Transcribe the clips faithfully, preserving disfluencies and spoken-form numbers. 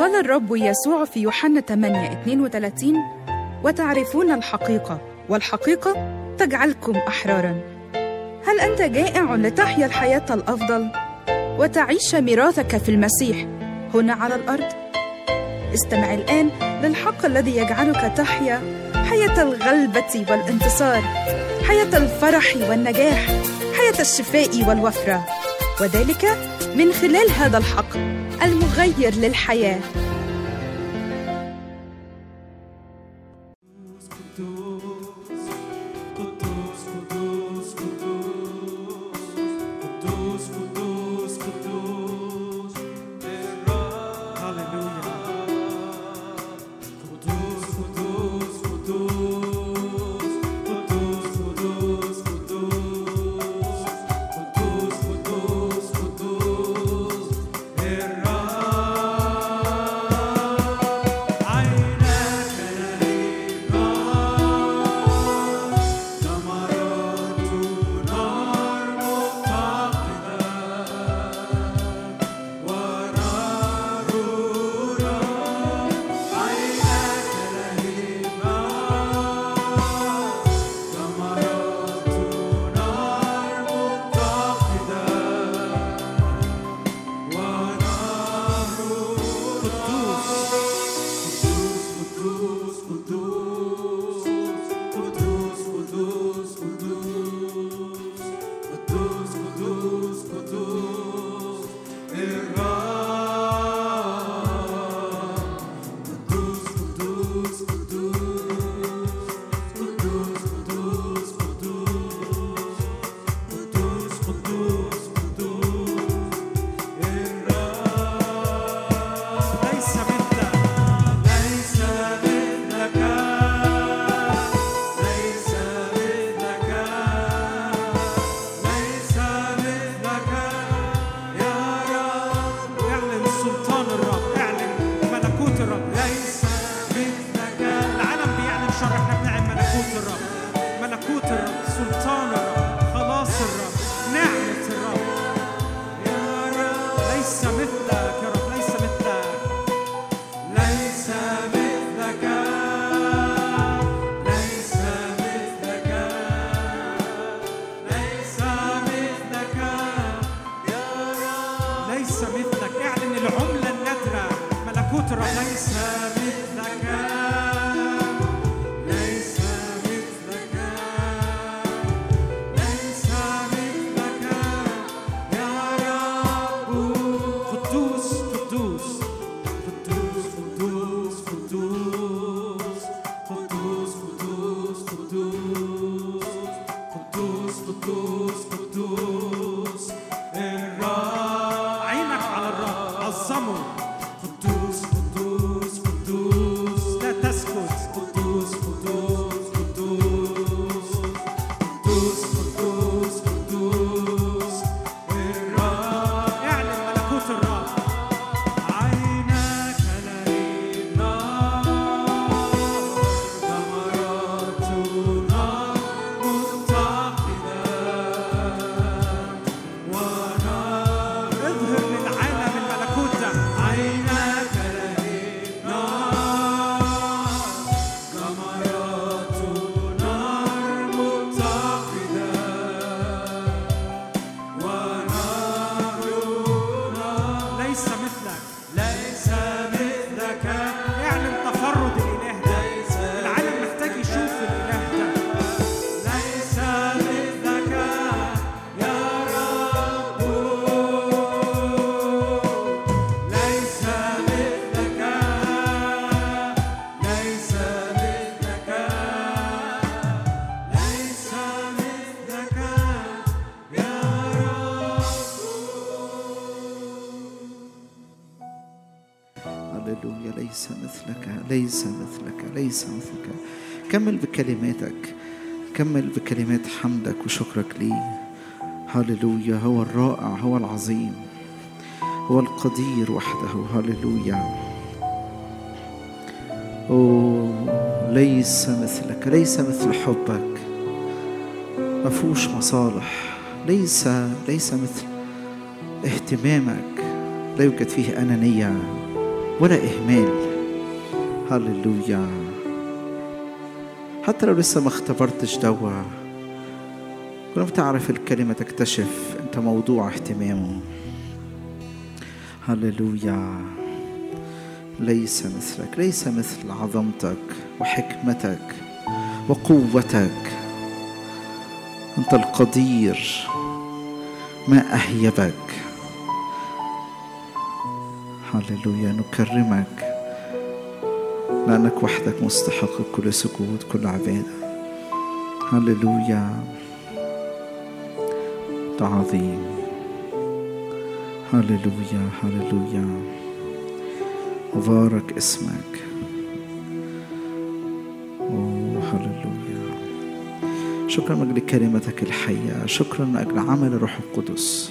قال الرب يسوع في يوحنا ثمانية اثنين وثلاثين: وتعرفون الحقيقة والحقيقة تجعلكم أحراراً. هل أنت جائع لتحيا الحياة الأفضل وتعيش ميراثك في المسيح هنا على الأرض؟ استمع الآن للحق الذي يجعلك تحيا حياة الغلبة والانتصار، حياة الفرح والنجاح، حياة الشفاء والوفرة، وذلك من خلال هذا الحق المغير للحياة. ليس مثلك، ليس مثلك، ليس مثلك. كمل بكلماتك، كمل بكلمات حمدك وشكرك ليه. هاللويا. هو الرائع، هو العظيم، هو القدير وحده. هاللويا. أوه، ليس مثلك، ليس مثل حبك، مفهوش مصالح. ليس ليس مثل اهتمامك، لا يوجد فيه أنانية. ولا إهمال. هللويا. حتى لو لسه ما اختبرتش دوا، ولما تعرف الكلمة تكتشف أنت موضوع اهتمامه. هللويا. ليس مثلك، ليس مثل عظمتك وحكمتك وقوتك. أنت القدير، ما أهيبك. هللويا. نكرمك لأنك وحدك مستحق كل سجود، كل عبادة. هللويا. أنت عظيم. هللويا هللويا. مبارك اسمك. أوه هللويا. شكرا من أجل كلمتك الحية، شكرا من أجل عمل الروح القدس.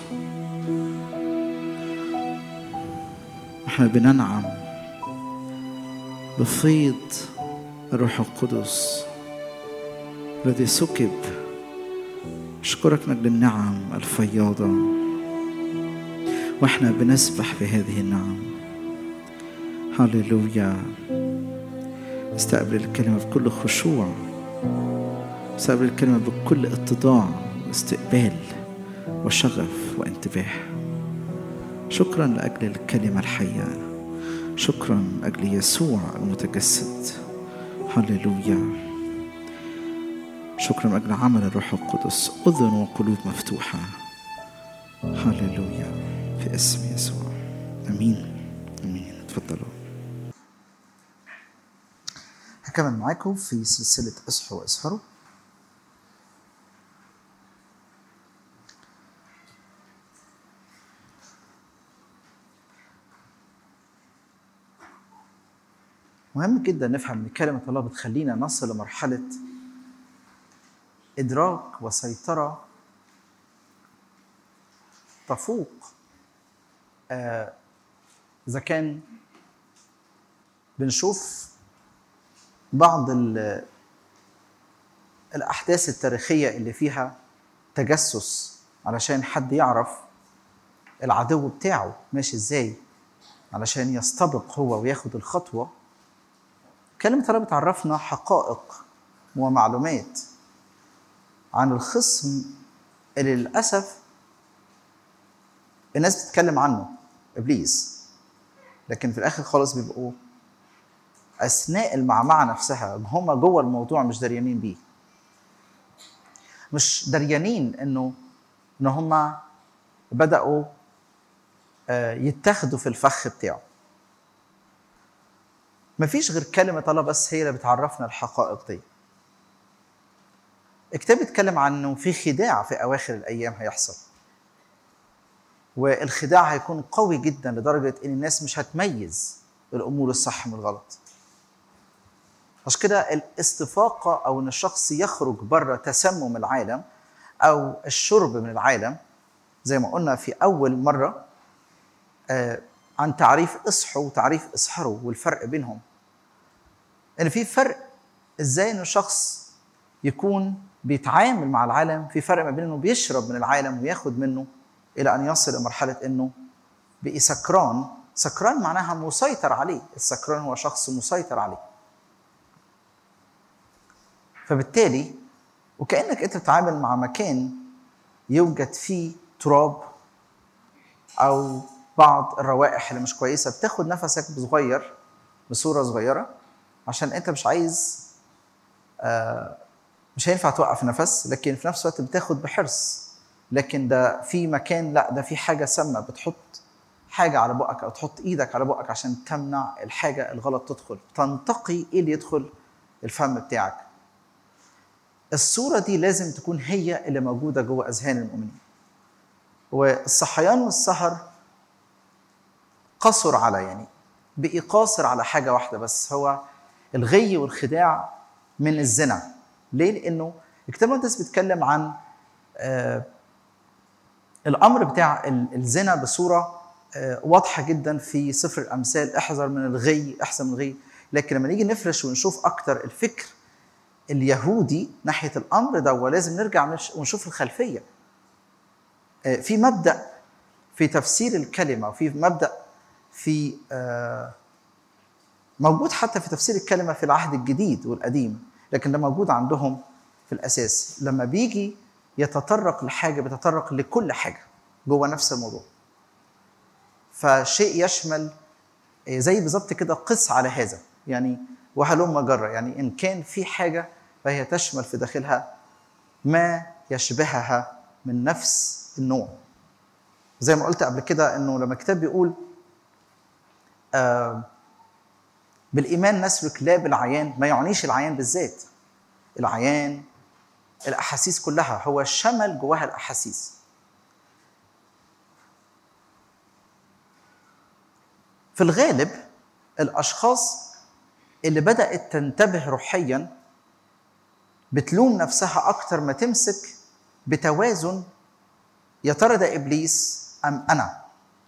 احنا بننعم بفيض الروح القدس الذي سكب. أشكرك من أجل النعم الفياضة، واحنا بنسبح في هذه النعم. هللويا. استقبل الكلمة بكل خشوع، استقبل الكلمة بكل اتضاع واستقبال وشغف وانتباه. شكرا لأجل الكلمة الحية، شكرا لأجل يسوع المتجسد. هللويا. شكرا لأجل عمل الروح القدس، أذن وقلوب مفتوحة. هللويا في اسم يسوع. أمين أمين. تفضلوا. هكمل معاكم في سلسلة اصحوا واسهروا. مهم جدا نفهم ان كلمة الله بتخلينا نصل لمرحلة إدراك وسيطرة تفوق آه إذا كان بنشوف بعض الأحداث التاريخية اللي فيها تجسس علشان حد يعرف العدو بتاعه ماشي إزاي علشان يستبق هو وياخد الخطوة. كلمة الله بتعرفنا حقائق ومعلومات عن الخصم اللي للأسف الناس بتتكلم عنه، إبليس، لكن في الآخر خالص بيبقوا أثناء المعمعة نفسها هم جوه الموضوع مش دريانين بيه، مش دريانين إنه إن هم بدأوا يتخذوا في الفخ بتاعه. مفيش غير كلمة الله بس هي اللي بتعرفنا الحقائق دي. الكتاب بيتكلم عنه في خداع في أواخر الأيام هيحصل، والخداع هيكون قوي جدا لدرجة إن الناس مش هتميز الأمور الصح من الغلط. عشان كده الاستفاقة أو إن الشخص يخرج بره تسمم العالم أو الشرب من العالم، زي ما قلنا في أول مرة آه عن تعريف اصحوا وتعريف اسهروا والفرق بينهم. إن في فرق إزاي إن الشخص يكون بيتعامل مع العالم، في فرق ما بين إنه بيشرب من العالم وياخد منه إلى أن يصل لمرحلة إنه بقي سكران. سكران معناها مسيطر عليه، السكران هو شخص مسيطر عليه. فبالتالي وكأنك أنت بتتعامل مع مكان يوجد فيه تراب أو بعض الروائح اللي مش كويسة، بتاخد نفسك بصغير بصورة صغيرة عشان أنت مش عايز آه مش هينفع توقف نفس، لكن في نفس الوقت بتاخد بحرص. لكن ده في مكان لا، ده في حاجة سامة، بتحط حاجة على بقك أو تحط إيدك على بقك عشان تمنع الحاجة الغلط تدخل، تنتقي إيه اللي يدخل الفم بتاعك. الصورة دي لازم تكون هي اللي موجودة جوه أذهان المؤمنين. والصحيان والسهر قصر على يعني بقي قاصر على حاجة واحدة بس، هو الغي والخداع من الزنا. ليه؟ لأنه الكتاب المقدس بيتكلم عن آه الأمر بتاع الزنا بصورة آه واضحة جدا في سفر الأمثال، احذر من الغي، احذر من الغي. لكن لما نيجي نفرش ونشوف أكتر الفكر اليهودي ناحية الأمر ده، ولازم نرجع ونشوف الخلفية. آه في مبدأ في تفسير الكلمة، وفي مبدأ في آه موجود حتى في تفسير الكلمة في العهد الجديد والقديم، لكن ده موجود عندهم في الأساس. لما بيجي يتطرق لحاجة بيتطرق لكل حاجة جوه نفس الموضوع. فشيء يشمل زي بالظبط كده قس على هذا، يعني وهلم جرة، يعني إن كان في حاجة فهي تشمل في داخلها ما يشبهها من نفس النوع. زي ما قلت قبل كده إنه لما الكتاب بيقول آه بالإيمان نسلك لا بالعيان، ما يعنيش العيان بالذات، العيان الأحاسيس كلها، هو شمل جواها الأحاسيس. في الغالب الأشخاص اللي بدأت تنتبه روحياً بتلوم نفسها أكتر ما تمسك بتوازن، يا ترى ده إبليس أم أنا؟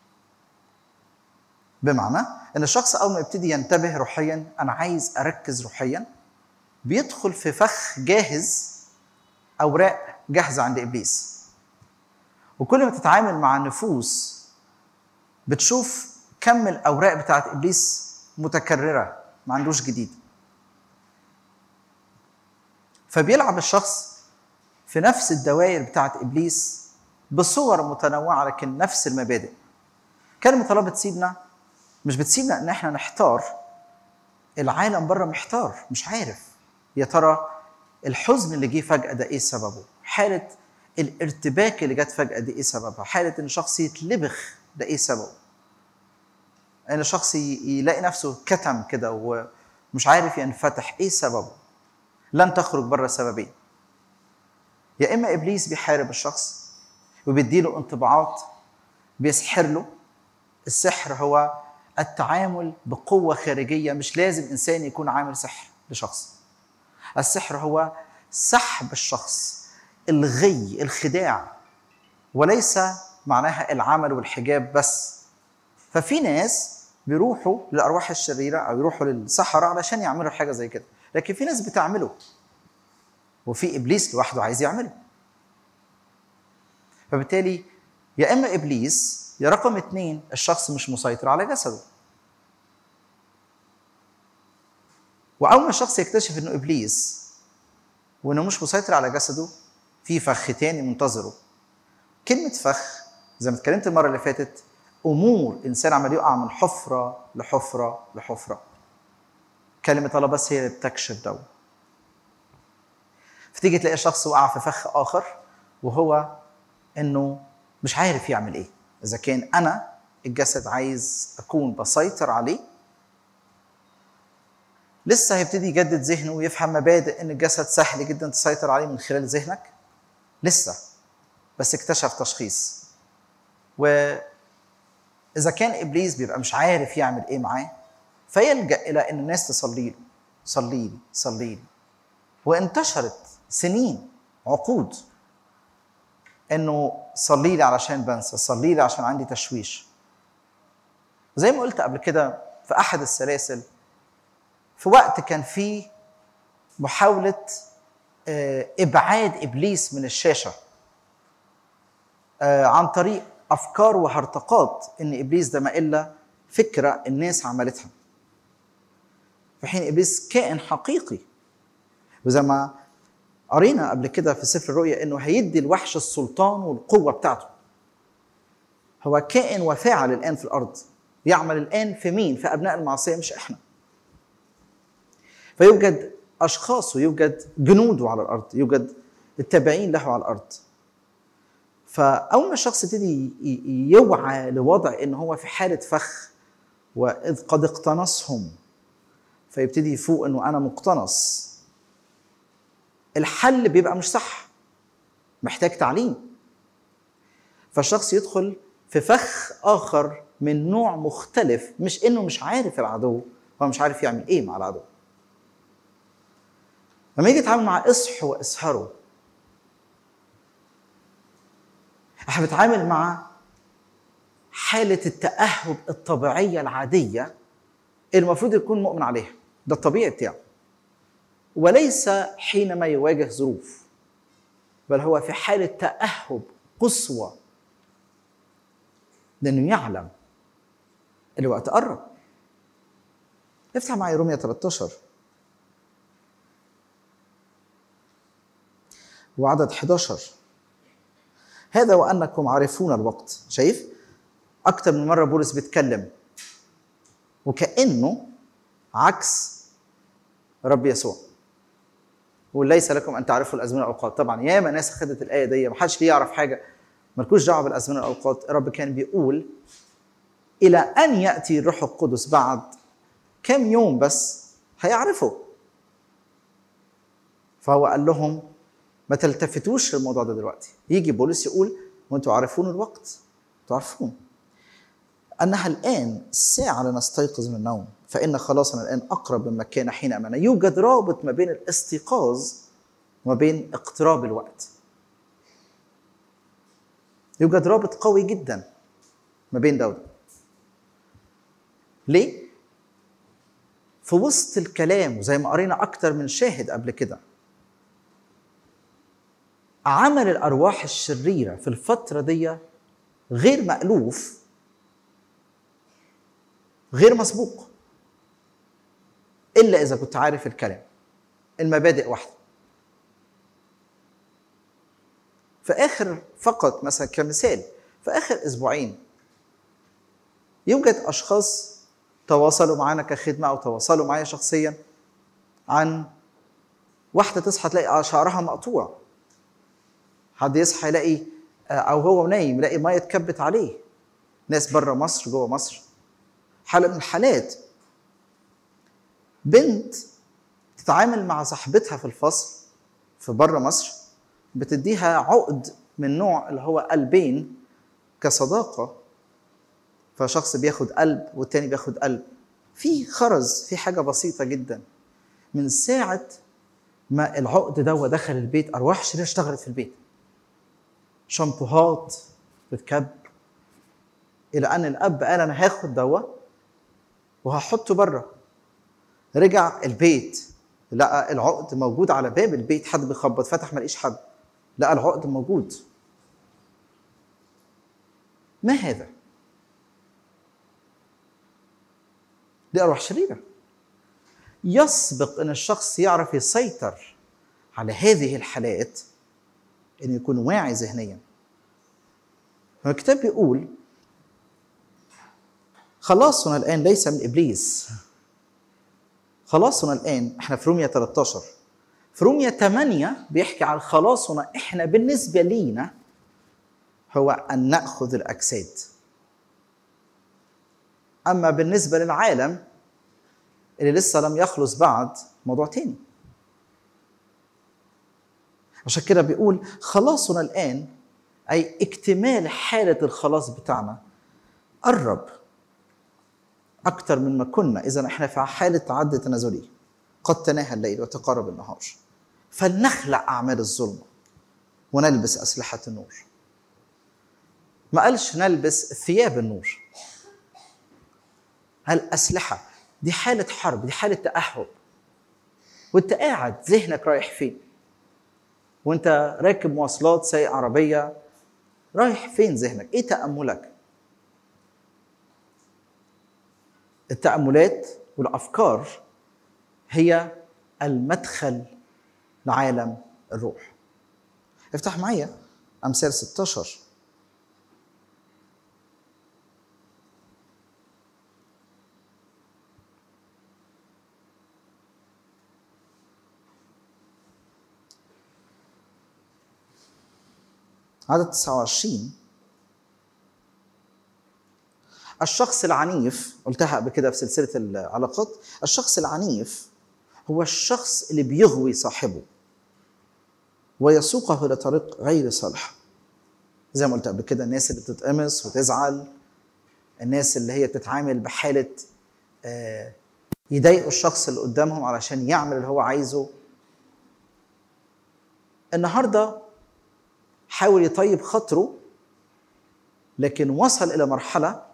بمعنى إن الشخص أول ما يبتدي ينتبه روحياً، أنا عايز أركز روحياً، بيدخل في فخ جاهز، أوراق جاهزة عند إبليس. وكل ما تتعامل مع النفوس بتشوف كم الأوراق بتاعت إبليس متكررة، ما عندوش جديد. فبيلعب الشخص في نفس الدوائر بتاعت إبليس بصور متنوعة، لكن نفس المبادئ. كلمة الله بتسيبنا، مش بتسيبنا إن إحنا نحتار. العالم بره محتار، مش عارف يا ترى الحزن اللي جه فجأة ده إيه سببه، حالة الارتباك اللي جت فجأة دي إيه سببها، حالة إن شخص يتلبخ ده إيه سببه، إن الشخص يلاقي نفسه كتم كده ومش عارف ينفتح إيه سببه. لن تخرج بره سببين، يا إما إبليس بيحارب الشخص وبيديله انطباعات، بيسحر له. السحر هو التعامل بقوة خارجية، مش لازم إنسان يكون عامل سحر لشخص. السحر هو سحب الشخص، الغي، الخداع، وليس معناها العمل والحجاب بس. ففي ناس بيروحوا للأرواح الشريرة أو يروحوا للسحرة علشان يعملوا حاجة زي كده، لكن في ناس بتعمله وفي إبليس لوحده عايز يعمله. فبالتالي يا إما إبليس، يا رقم اتنين الشخص مش مسيطر على جسده. وأول ما الشخص يكتشف إنه إبليس وإنه مش مسيطر على جسده، في فخ تاني منتظره. كلمة فخ زي ما اتكلمت المرة اللي فاتت، أمور إنسان عمال يقع من حفرة لحفرة لحفرة. كلمة الله بس هي اللي بتكشف ده. فتيجي تلاقي شخص وقع في فخ آخر، وهو إنه مش عارف يعمل إيه. إذا كان أنا الجسد عايز أكون بسيطر عليه، لسه هيبتدي يجدد ذهنه ويفهم مبادئ إن الجسد سهل جدا تسيطر عليه من خلال ذهنك. لسه بس اكتشف تشخيص. وإذا كان إبليس بيبقى مش عارف يعمل إيه معاه، فيلجأ إلى إن الناس تصلي له، صلي لي صلي لي. وانتشرت سنين، عقود، إنه صلي لي علشان بنسى، صلي لي عشان عندي تشويش. زي ما قلت قبل كده في أحد السلاسل، في وقت كان فيه محاولة إبعاد إبليس من الشاشة عن طريق أفكار وهرطقات إن إبليس ده ما إلا فكرة الناس عملتها، في حين إبليس كائن حقيقي. وزي ما قرينا قبل كده في سفر الرؤيا إنه هيدي الوحش السلطان والقوة بتاعته. هو كائن وفاعل الآن في الأرض، يعمل الآن في مين؟ في أبناء المعصية، مش إحنا. فيوجد أشخاص ويوجد جنوده على الأرض، يوجد التابعين له على الأرض. فأول ما الشخص يبتدي يوعى لوضع إن هو في حالة فخ وإذ قد اقتنصهم، فيبتدي يفوق إنه أنا مقتنص، الحل بيبقى مش صح، محتاج تعليم. فالشخص يدخل في فخ آخر من نوع مختلف، مش إنه مش عارف العدو، هو مش عارف يعمل إيه مع العدو. لما يجي يتعامل مع إصح وإسهره، احنا بنتعامل مع حالة التأهب الطبيعية العادية المفروض يكون مؤمن عليها، ده الطبيعي بتاعه، وليس حينما يواجه ظروف، بل هو في حالة تأهب قصوى، لأنه يعلم الوقت قرب. افتح معي رومية ثلاثة عشر وعدد أحد عشر. هذا وأنكم عارفون الوقت. شايف؟ أكتر من مرة بولس بيتكلم وكأنه عكس رب يسوع، وليس لكم أن تعرفوا الأزمنة والأوقات. طبعا ياما ناس خدت الآية دي ما حدش ليه يعرف حاجة، مالكوش دعوة بالأزمنة والأوقات. الرب كان بيقول إلى أن يأتي الروح القدس بعد كم يوم بس هيعرفوا. فهو قال لهم ما تلتفتوش للموضوع ده دلوقتي. يجي بولس يقول وانتم عارفون الوقت، تعرفون أنها الآن الساعة لنستيقظ من النوم، فإن خلاصنا الآن أقرب مما كان حين أمنا. يوجد رابط ما بين الاستيقاظ وما بين اقتراب الوقت. يوجد رابط قوي جدا ما بين ده وده. ليه؟ في وسط الكلام وزي ما قرينا أكتر من شاهد قبل كده، عمل الأرواح الشريرة في الفترة دي غير مألوف، غير مسبوق، إلا إذا كنت عارف الكلام. المبادئ واحدة. في آخر فقط مثلا كمثال، في آخر أسبوعين يوجد أشخاص تواصلوا معنا كخدمة أو تواصلوا معي شخصيا عن واحدة تصحى تلاقي شعرها مقطوع، حد يصحى يلاقي أو هو نايم يلاقي مية اتكبت عليه. ناس بره مصر جوه مصر. حالة من الحالات بنت تتعامل مع صاحبتها في الفصل في بره مصر، بتديها عقد من نوع اللي هو قلبين كصداقة، فشخص بياخد قلب والتاني بياخد قلب. في خرز، في حاجة بسيطة جدا. من ساعة ما العقد ده دخل البيت أرواح شريرة اشتغلت في البيت، شامبوهات بتكب، إلى أن الأب قال أنا هاخد دواء وهحطه بره. رجع البيت لقى العقد موجود على باب البيت، حد بيخبط، فتح ما لقيش حد، لقى العقد موجود. ما هذا؟ دي أرواح شريرة. يسبق أن الشخص يعرف يسيطر على هذه الحالات أن يكون واعي ذهنيا. الكتاب بيقول خلاصنا الآن ليس من إبليس. خلاصنا الآن، احنا في رومية ثلاثة عشر. في رومية ثمانية بيحكي عن خلاصنا احنا بالنسبة لينا هو أن نأخذ الأجساد. أما بالنسبة للعالم اللي لسه لم يخلص بعد موضوع تاني. عشان كده بيقول خلاصنا الآن، أي اكتمال حالة الخلاص بتاعنا قرب أكتر من ما كنا. إذن إحنا في حالة تعدي تنازلي، قد تناهى الليل وتقارب النهار، فلنخلع أعمال الظلم ونلبس أسلحة النور. ما قالش نلبس ثياب النور. هالأسلحة دي حالة حرب، دي حالة تأهب. وانت قاعد ذهنك رايح فين؟ وانت راكب مواصلات، سايق عربية، رايح فين ذهنك؟ ايه تأملك؟ التأملات والأفكار هي المدخل لعالم الروح. افتح معايا أمثال ستة عشر. عدد تسعة وعشرين. الشخص العنيف، قلتها قبل كده في سلسلة العلاقات، الشخص العنيف هو الشخص اللي بيغوي صاحبه ويسوقه إلى طريق غير صالح. زي ما قلت قبل كده، الناس اللي بتتقمص وتزعل، الناس اللي هي بتتعامل بحالة يضايقوا الشخص اللي قدامهم علشان يعمل اللي هو عايزه. النهاردة حاول يطيب خاطره، لكن وصل إلى مرحلة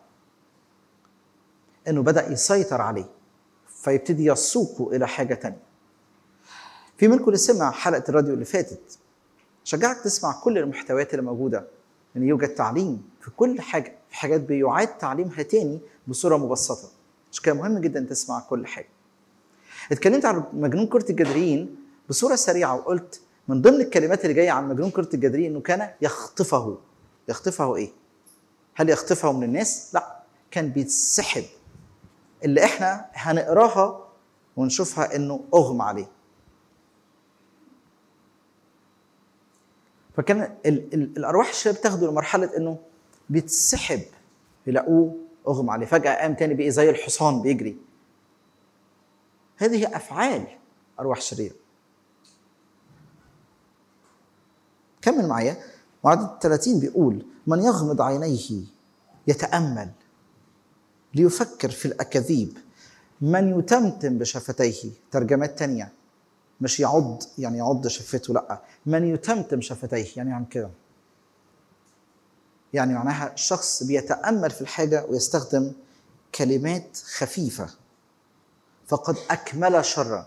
أنه بدأ يسيطر عليه، فيبتدي يسوقه إلى حاجة تانية. في منكم اللي سمع حلقة الراديو اللي فاتت، شجعك تسمع كل المحتويات اللي موجودة، لأن يوجد تعليم في كل حاجة، في حاجات بيعاد تعليمها تاني بصورة مبسطة. عشان كده مهم جدا تسمع كل حاجه. اتكلمت عن مجنون كرة الجدرين بصوره سريعه وقلت من ضمن الكلمات اللي جايه عن مجنون كرة الجدرين انه كان يخطفه. يخطفه ايه؟ هل يخطفه من الناس؟ لا، كان بيتسحب، اللي احنا هنقراها ونشوفها انه اغمى عليه. فكان ال ال الارواح الشريره بتاخده لمرحله انه بيتسحب، يلاقوه اغمى عليه، فجاه قام تاني بقى زي الحصان بيجري. هذه افعال ارواح شريره. كمل معايا وعدد ثلاثين بيقول من يغمض عينيه يتامل ليفكر في الاكاذيب، من يتمتم بشفتيه. ترجمات تانية، مش يعض يعني يعض شفته، لا، من يتمتم شفتيه يعني عن كده، يعني معناها الشخص بيتامل في الحاجه ويستخدم كلمات خفيفه. فقد اكمل شرا.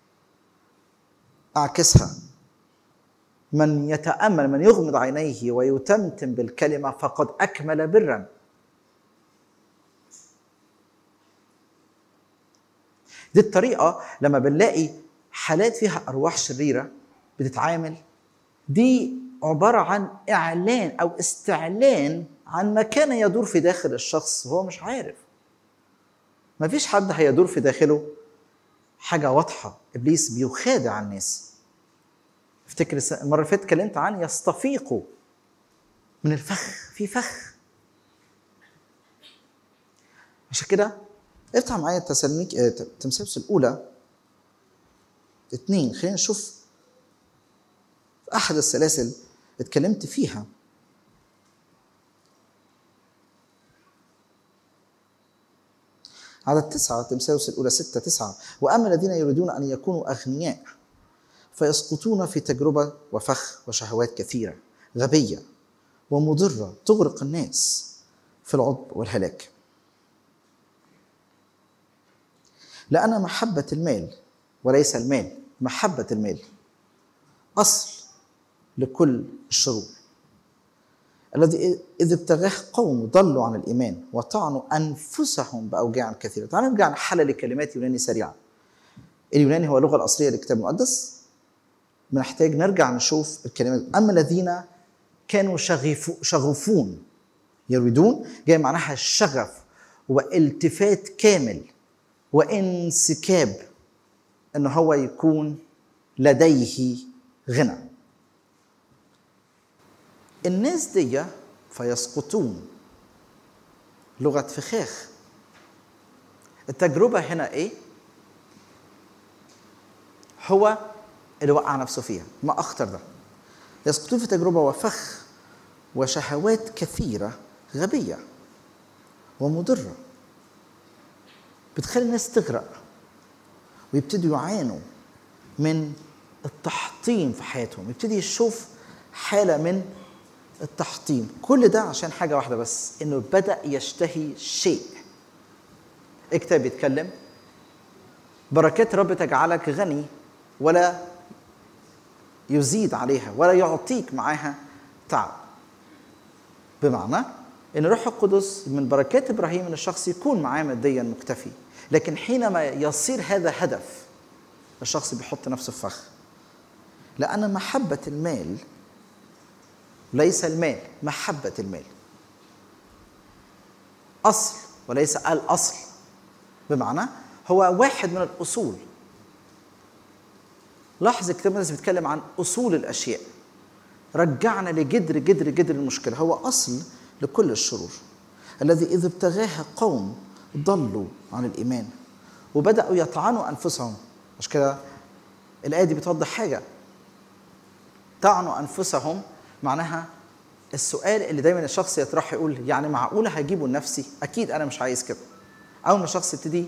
اعكسها، من يتامل، من يغمض عينيه ويتمتم بالكلمه فقد اكمل برا. دي الطريقه لما بنلاقي حالات فيها ارواح شريره بتتعامل، دي عباره عن اعلان او استعلان عن ما كان يدور في داخل الشخص وهو مش عارف. ما فيش حد هيدور في داخله حاجه واضحه. ابليس بيخادع الناس. افتكر المره اللي فاتت اتكلمت عن يستفيقوا من الفخ، في فخ. عشان كده افتح معايا تسالونيك تمثالوس الاولى اتنين. خلينا نشوف احد السلاسل اتكلمت فيها. عدد تسعة، تمثالوس الاولى ستة تسعة. واما الذين يريدون ان يكونوا اغنياء فيسقطون في تجربه وفخ وشهوات كثيره غبيه ومضره تغرق الناس في العضب والهلاك. لأن محبة المال وليس المال، محبة المال أصل لكل الشرور، الذي إذ ابتغاه قوم ضلوا عن الإيمان وطعنوا أنفسهم بأوجاع كثيرة. تعالوا نرجع نحلل الكلمات يوناني سريعا. اليوناني هو اللغة الأصلية للكتاب المقدس. بنحتاج نرجع نشوف الكلمات. أما الذين كانوا شغفون يريدون، جاي معناها الشغف والتفات كامل وانسكاب، انه هو يكون لديه غنى. الناس دي فيسقطون، لغة فخاخ. التجربة هنا ايه؟ هو اللي وقع نفسه فيها. ما اخطر ده؟ يسقطون في تجربة وفخ وشهوات كثيرة غبية ومضرة بتخلي الناس تغرق ويبتدوا يعانوا من التحطيم في حياتهم. يبتدي يشوف حالة من التحطيم. كل ده عشان حاجة واحدة بس، إنه بدأ يشتهي شيء. الكتاب يتكلم بركات رب تجعلك غني ولا يزيد عليها ولا يعطيك معاها تعب. بمعنى إن روح القدس من بركات إبراهيم إن الشخص يكون معاه ماديا مكتفي، لكن حينما يصير هذا هدف الشخص بيحط نفسه في فخ. لأن محبة المال ليس المال، محبة المال أصل وليس الأصل. بمعنى هو واحد من الأصول. لاحظ الكتاب المقدس بيتكلم عن أصول الأشياء. رجعنا لجذر جذر جذر المشكلة. هو أصل لكل الشرور، الذي إذ ابتغاه قوم ضلوا عن الإيمان وبدأوا يطعنوا أنفسهم. مش كده الآية دي بتوضح حاجة؟ طعنوا أنفسهم معناها السؤال اللي دايما الشخص يطرح، يقول يعني معقولة هجيبه لنفسي؟ أكيد أنا مش عايز كده. أول ما الشخص يبتدي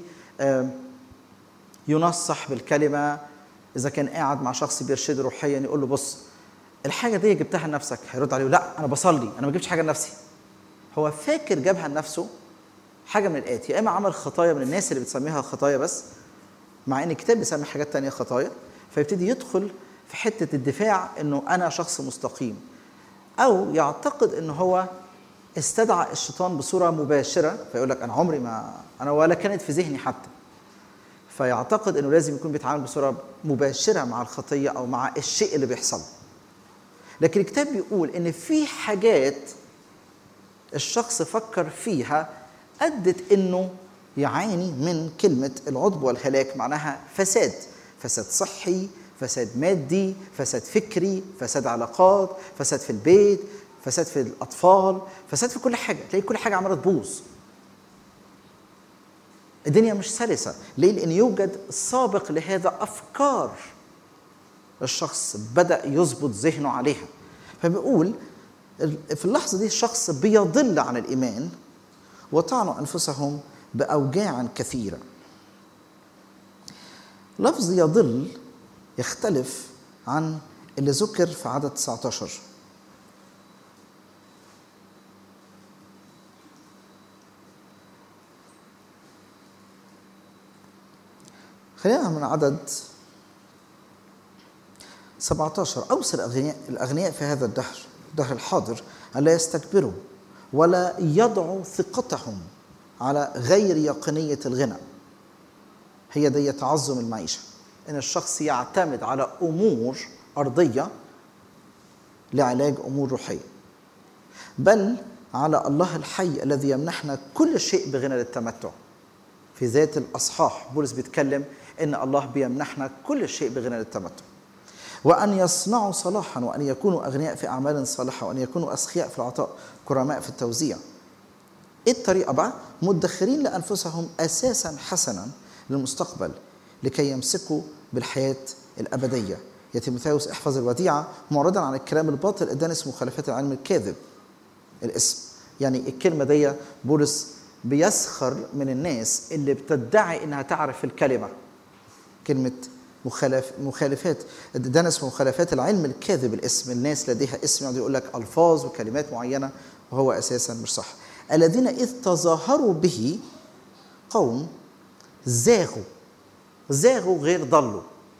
ينصح بالكلمة، إذا كان قاعد مع شخص بيرشده روحيا يقول له بص الحاجة دي جبتها لنفسك، هيرد عليه لا أنا بصلي، أنا ما جبتش حاجة لنفسي. هو فاكر جابها لنفسه حاجة من الآتي: يا إما عمل خطايا من الناس اللي بتسميها خطايا بس، مع إن الكتاب بيسمي حاجات تانية خطايا، فيبتدي يدخل في حتة الدفاع إنه أنا شخص مستقيم، أو يعتقد إنه هو استدعى الشيطان بصورة مباشرة، فيقول لك أنا عمري ما أنا ولا كانت في ذهني حتى، فيعتقد أنه لازم يكون بيتعامل بصورة مباشرة مع الخطية أو مع الشيء اللي بيحصل. لكن الكتاب بيقول أن في حاجات الشخص فكر فيها أدت أنه يعاني من كلمة العضب والهلاك، معناها فساد، فساد صحي، فساد مادي، فساد فكري، فساد علاقات، فساد في البيت، فساد في الأطفال، فساد في كل حاجة. تلاقي كل حاجة عمالة تبوظ، الدنيا مش سلسة. ليه؟ لأن يوجد سابق لهذا أفكار الشخص بدأ يظبط ذهنه عليها. فبيقول في اللحظة دي الشخص بيضل عن الإيمان وطعنوا أنفسهم بأوجاع كثيرة. لفظ يضل يختلف عن اللي ذكر في عدد تسعة عشر. خلينا من عدد سبعة عشر. أوصى الأغنياء, الأغنياء في هذا الدهر الدهر الحاضر ألا يستكبروا ولا يضعوا ثقتهم على غير يقينية الغنى. هي دي تعظم المعيشة، إن الشخص يعتمد على أمور أرضية لعلاج أمور روحية، بل على الله الحي الذي يمنحنا كل شيء بغنى للتمتع. في ذات الأصحاح بولس بيتكلم إن الله بيمنحنا كل شيء بغنى للتمتع، وأن يصنعوا صلاحا، وأن يكونوا أغنياء في أعمال صالحة، وأن يكونوا أسخياء في العطاء، كرماء في التوزيع. إيه الطريقة بقى؟ مدخرين لأنفسهم أساسا حسنا للمستقبل لكي يمسكوا بالحياة الأبدية. يا تيموثاوس احفظ الوديعة، معرضا عن الكلام الباطل الدانس مخالفات العلم الكاذب. الاسم يعني الكلمة دي بولس بيسخر من الناس اللي بتدعي إنها تعرف الكلمة. كلمة مخالف مخالفات الدانس مخالفات العلم الكاذب. الاسم، الناس لديها اسم يقعد يقول لك ألفاظ وكلمات معينة وهو أساسا مش صح. الذين إذ تظاهروا به قوم زاغوا. زاغوا غير ضلوا.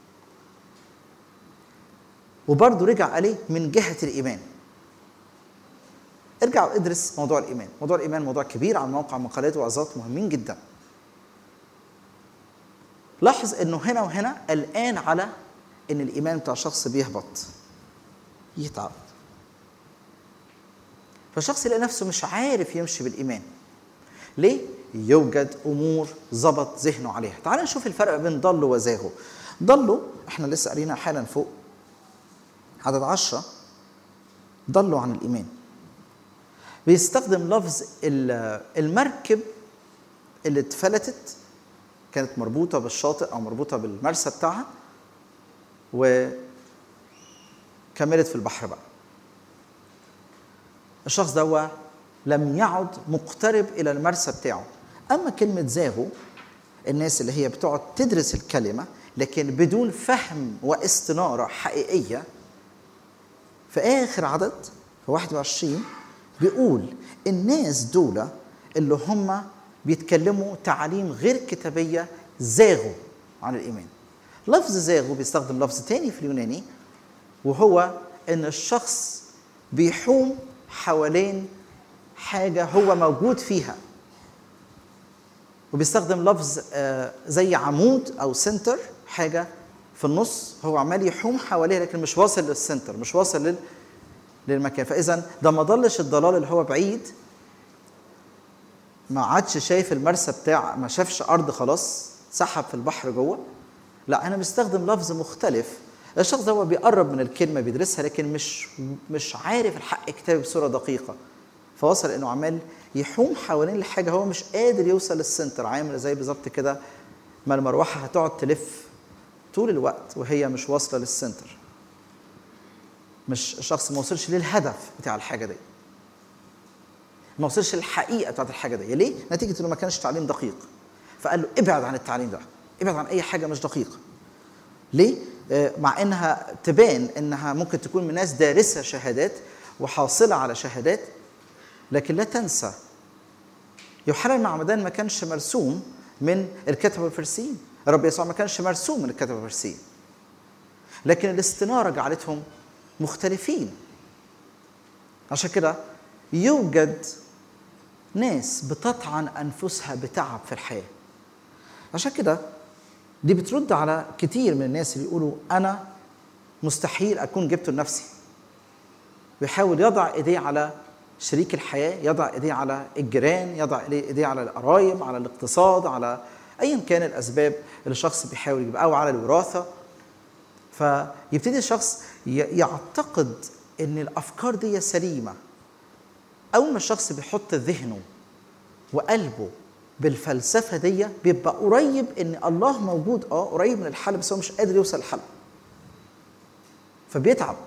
وبرضه رجع عليه من جهة الإيمان. ارجع وادرس موضوع الإيمان. موضوع الإيمان موضوع كبير على موقع مقالات وعظات مهمين جدا. لاحظ انه هنا وهنا الآن على ان الإيمان بتاع شخص بيهبط يتعب، فالشخص يلاقي نفسه مش عارف يمشي بالإيمان. ليه؟ يوجد أمور ضبط ذهنه عليها. تعال نشوف الفرق بين ضلوا وزاغوا. ضلوا احنا لسه قرينا حالا فوق عدد عشرة، ضلوا عن الإيمان. بيستخدم لفظ المركب اللي اتفلتت، كانت مربوطة بالشاطئ أو مربوطة بالمرسى بتاعها وكملت في البحر بقى. الشخص ده لم يعد مقترب إلى المرسى بتاعه. أما كلمة زاغوا، الناس اللي هي بتقعد تدرس الكلمة لكن بدون فهم واستنارة حقيقية. في آخر عدد في واحد وعشرين بيقول الناس دول اللي هم بيتكلموا تعاليم غير كتابية زاغوا عن الإيمان. لفظ زاغوا بيستخدم لفظ تاني في اليوناني، وهو إن الشخص بيحوم حوالين حاجة هو موجود فيها، وبيستخدم لفظ زي عمود أو سنتر، حاجة في النص هو عمال يحوم حواليها لكن مش واصل للسنتر، مش واصل للمكان. فإذا ده ما ضلش الضلال اللي هو بعيد، ما عادش شايف المرسى بتاع، ما شافش أرض، خلاص سحب في البحر جوه. لا، أنا بستخدم لفظ مختلف. الشخص ده هو بيقرب من الكلمة بيدرسها لكن مش مش عارف الحق كتابي بصورة دقيقة، فوصل إنه عمال يحوم حوالين الحاجة، هو مش قادر يوصل للسنتر. عامل زي بالظبط كده ما المروحة هتقعد تلف طول الوقت وهي مش واصلة للسنتر. مش الشخص ما وصلش للهدف بتاع الحاجة دي، ما وصلش للحقيقة بتاعت الحاجة دي. ليه؟ نتيجة إنه ما كانش تعليم دقيق. فقال له ابعد عن التعليم ده، ابعد عن أي حاجة مش دقيقة. ليه؟ مع إنها تبان إنها ممكن تكون من ناس دارسة شهادات وحاصلة على شهادات، لكن لا تنسى يوحنا المعمدان ما كانش مرسوم من الكتبة والفريسيين. الرب يسوع ما كانش مرسوم من الكتبة والفريسيين، لكن الاستنارة جعلتهم مختلفين. عشان كده يوجد ناس بتطعن أنفسها بتعب في الحياة. عشان كده دي بترد على كتير من الناس اللي يقولوا أنا مستحيل أكون جبته لنفسي، ويحاول يضع إيديه على شريك الحياة، يضع إيديه على الجيران، يضع إيديه على القرايب، على الاقتصاد، على أيا كان الأسباب اللي الشخص بيحاول يجيبها، أو على الوراثة. فيبتدي الشخص يعتقد إن الأفكار دي سليمة. أول ما الشخص بيحط ذهنه وقلبه بالفلسفة دي بيبقى قريب إن الله موجود، آه قريب من الحل، بس هو مش قادر يوصل للحل فبيتعب.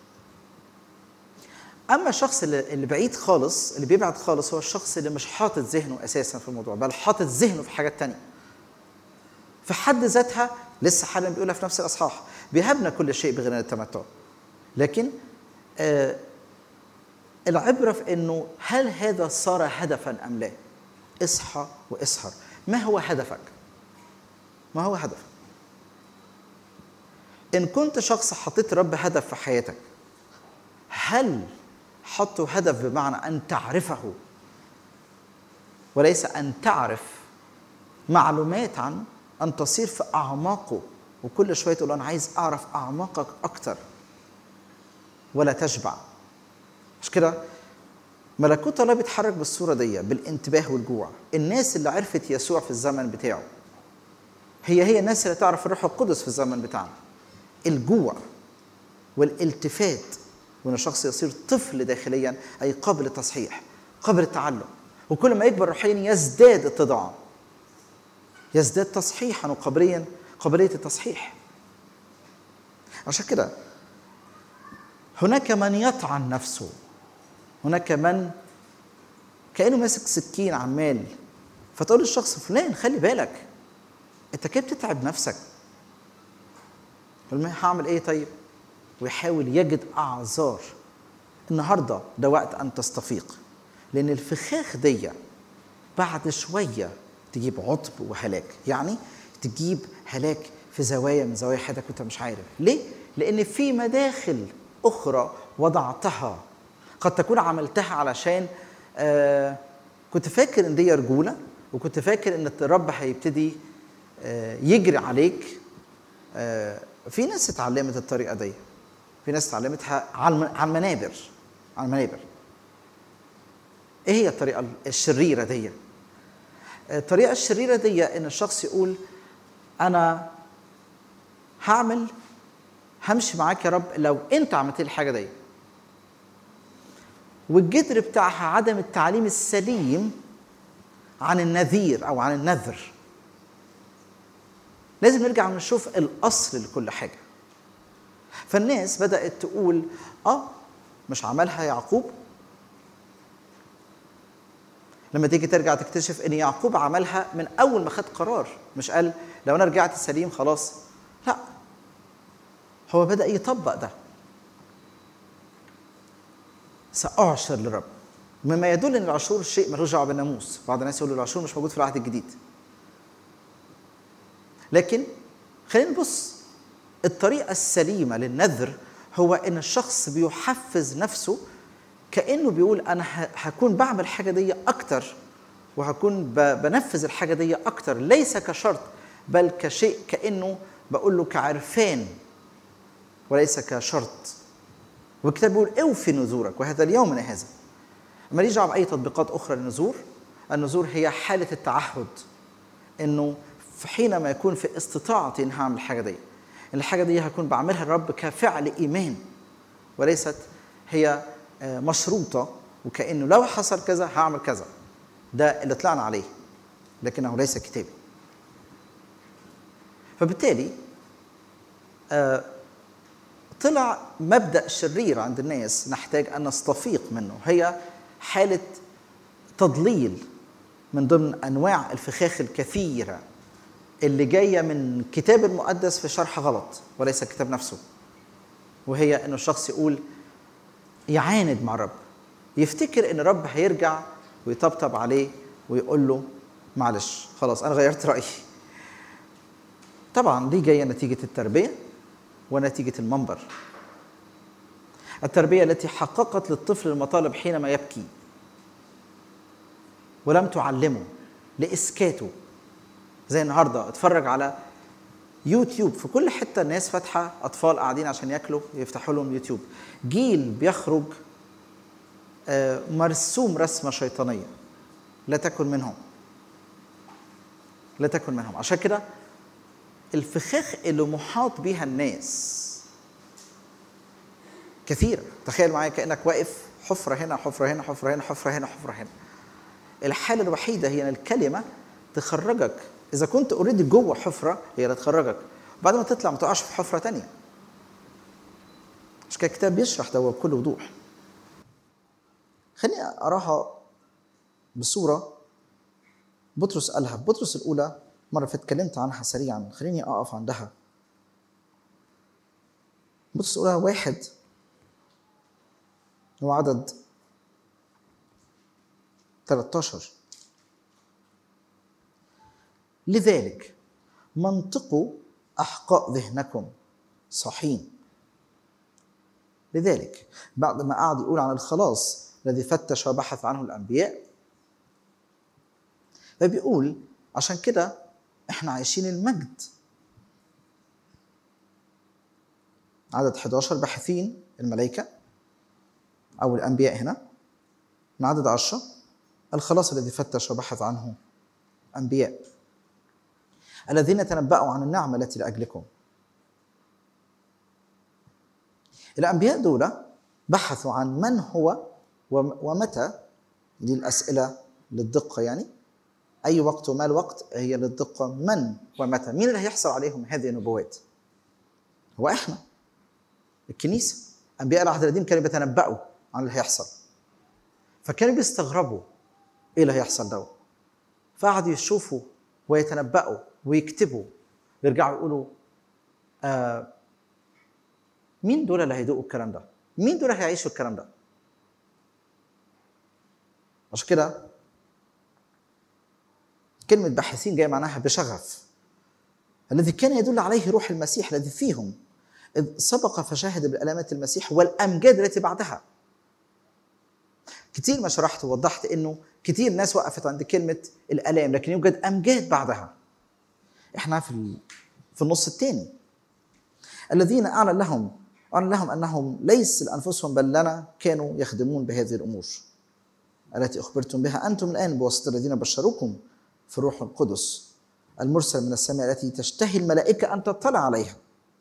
أما الشخص اللي بعيد خالص، اللي بيبعد خالص، هو الشخص اللي مش حاطط ذهنه أساسا في الموضوع، بل حاطط ذهنه في حاجات تانية في حد ذاتها. لسه حالا بيقولها في نفس الأصحاح، بيهبنا كل شيء بغنى التمتع. لكن آه العبرة في إنه هل هذا صار هدفا أم لا؟ اصحى واسهر. ما هو هدفك؟ ما هو هدفك؟ إن كنت شخص حطيت رب هدف في حياتك، هل حطوا هدف بمعنى أن تعرفه وليس أن تعرف معلومات عنه، أن تصير في أعماقه وكل شوية تقول أنا عايز أعرف أعماقك أكتر ولا تشبع؟ مش كده؟ ملكوت الله بيتحرك بالصورة دي، بالانتباه والجوع. الناس اللي عرفت يسوع في الزمن بتاعه هي هي الناس اللي تعرف الروح القدس في الزمن بتاعنا. الجوع والالتفات، وان الشخص يصير طفل داخليا، اي قابل للتصحيح، قابل للتعلم، وكل ما يكبر روحيا يزداد اتضاعا، يزداد تصحيحا وقابليا قابليه التصحيح. عشان كده هناك من يطعن نفسه، هناك من كأنه ماسك سكين عمال، فتقول للشخص فلان خلي بالك انت كده بتتعب نفسك. هعمل ايه طيب؟ ويحاول يجد اعذار. النهارده ده وقت ان تستفيق، لان الفخاخ دي بعد شويه تجيب عطب وهلاك، يعني تجيب هلاك في زوايا من زوايا حياتك وانت مش عارف ليه. لان في مداخل اخرى وضعتها، قد تكون عملتها علشان آه كنت فاكر ان دي رجوله، وكنت فاكر ان الرب هيبتدي آه يجري عليك. آه في ناس اتعلمت الطريقه دي، في ناس اتعلمتها على المنابر، على المنابر. ايه هي الطريقه الشريره دي؟ الطريقه الشريره دي ان الشخص يقول انا هعمل همشي معاك يا رب لو انت عملت لي الحاجه دي. والجذر بتاعها عدم التعليم السليم عن النذير او عن النذر. لازم نرجع نشوف الاصل لكل حاجه. فالناس بدات تقول اه مش عملها يعقوب. لما تيجي ترجع تكتشف ان يعقوب عملها من اول ما خد قرار، مش قال لو انا رجعت سليم خلاص، لا، هو بدا يطبق ده. سأعشر للرب، مما يدل ان العشور شيء ملوش دعوه بالناموس. بعض الناس يقولوا العشور مش موجود في العهد الجديد، لكن خلينا نبص. الطريقه السليمه للنذر هو ان الشخص بيحفز نفسه، كانه بيقول انا هكون بعمل حاجه دي اكتر، وهكون بنفذ الحاجه دي اكتر، ليس كشرط بل كشيء كانه بقول له كعرفان وليس كشرط. والكتاب بيقول اوفي نذورك وهذا اليوم من هذا. ماليش دعوه باي تطبيقات اخرى للنذور. النذور هي حاله التعهد، انه في حينما يكون في استطاعتي ان هعمل الحاجه دي، الحاجه دي هكون بعملها الرب كفعل ايمان، وليست هي مشروطه وكانه لو حصل كذا هعمل كذا. ده اللي طلعنا عليه، لكنه ليس كتابي. فبالتالي آه طلع مبدأ شرير عند الناس نحتاج أن نستفيق منه، هي حالة تضليل من ضمن أنواع الفخاخ الكثيرة اللي جاية من الكتاب المقدس في شرح غلط وليس الكتاب نفسه. وهي أنه الشخص يقول يعاند مع الرب، يفتكر أن الرب هيرجع ويطبطب عليه ويقول له معلش خلاص أنا غيرت رأيي. طبعا دي جاية نتيجة التربية ونتيجة المنبر. التربية التي حققت للطفل المطالب حينما يبكي، ولم تعلموا لإسكاته. زي النهارده اتفرج على يوتيوب في كل حتة، الناس فاتحة، أطفال قاعدين عشان ياكلوا يفتحوا لهم يوتيوب. جيل بيخرج مرسوم رسمة شيطانية، لا تكن منهم، لا تكن منهم. عشان كده الفخاخ اللي محاط بيها الناس كثيرة. تخيل معايا كأنك واقف حفرة هنا، حفرة هنا، حفرة هنا، حفرة هنا، حفرة هنا. الحالة الوحيدة هي أن الكلمة تخرجك. إذا كنت أريد جوه حفرة هي اللي تخرجك، بعد ما تطلع ما تقعش في حفرة تانية. مش كده الكتاب بيشرح ده بكل وضوح. خليني أراها بصورة بطرس قالها. بطرس الأولى مرة فاتت اتكلمت عنها سريعا، خليني أقف عندها. بطرس الأولى واحد هو عدد ثلاثة عشر. لذلك منطقوا أحقاء ذهنكم صحين. لذلك بعد ما قعد يقول عن الخلاص الذي فتش وبحث عنه الأنبياء، فبيقول عشان كده احنا عايشين المجد. عدد أحد عشر باحثين الملائكة أو الأنبياء هنا. من عدد عشرة الخلاص الذي فتش وبحث عنه أنبياء الذين تنبأوا عن النعمة التي لأجلكم. الأنبياء دول بحثوا عن من هو ومتى. دي الأسئلة للدقة، يعني أي وقت وما الوقت هي للدقة. من ومتى، مين اللي هيحصل عليهم هذه النبوات؟ هو إحنا الكنيسة. أنبياء العهد القديم كانوا بيتنبأوا عن اللي هيحصل، فكانوا بيستغربوا إيه اللي هيحصل ده، فقعدوا يشوفوا ويتنبأوا ويكتبوا، ويرجعوا يقولوا آه مين دول اللي هيدوقوا الكلام ده؟ مين دول هيعيشوا الكلام ده؟ عشان كده كلمة باحثين جاية معناها بشغف، الذي كان يدل عليه روح المسيح الذي فيهم، إذ سبق فشاهد بالآلامات المسيح والأمجاد التي بعدها. كتير ما شرحت ووضحت إنه كتير ناس وقفت عند كلمة الآلام، لكن يوجد أمجاد بعدها. إحنا في في النص الثاني. الذين أعلن لهم أعلن لهم أنهم ليس لأنفسهم بل لنا كانوا يخدمون بهذه الأمور التي أخبرتم بها أنتم الآن بواسطة الذين بشروكم في الروح القدس المرسل من السماء التي تشتهي الملائكة أن تطلع عليها.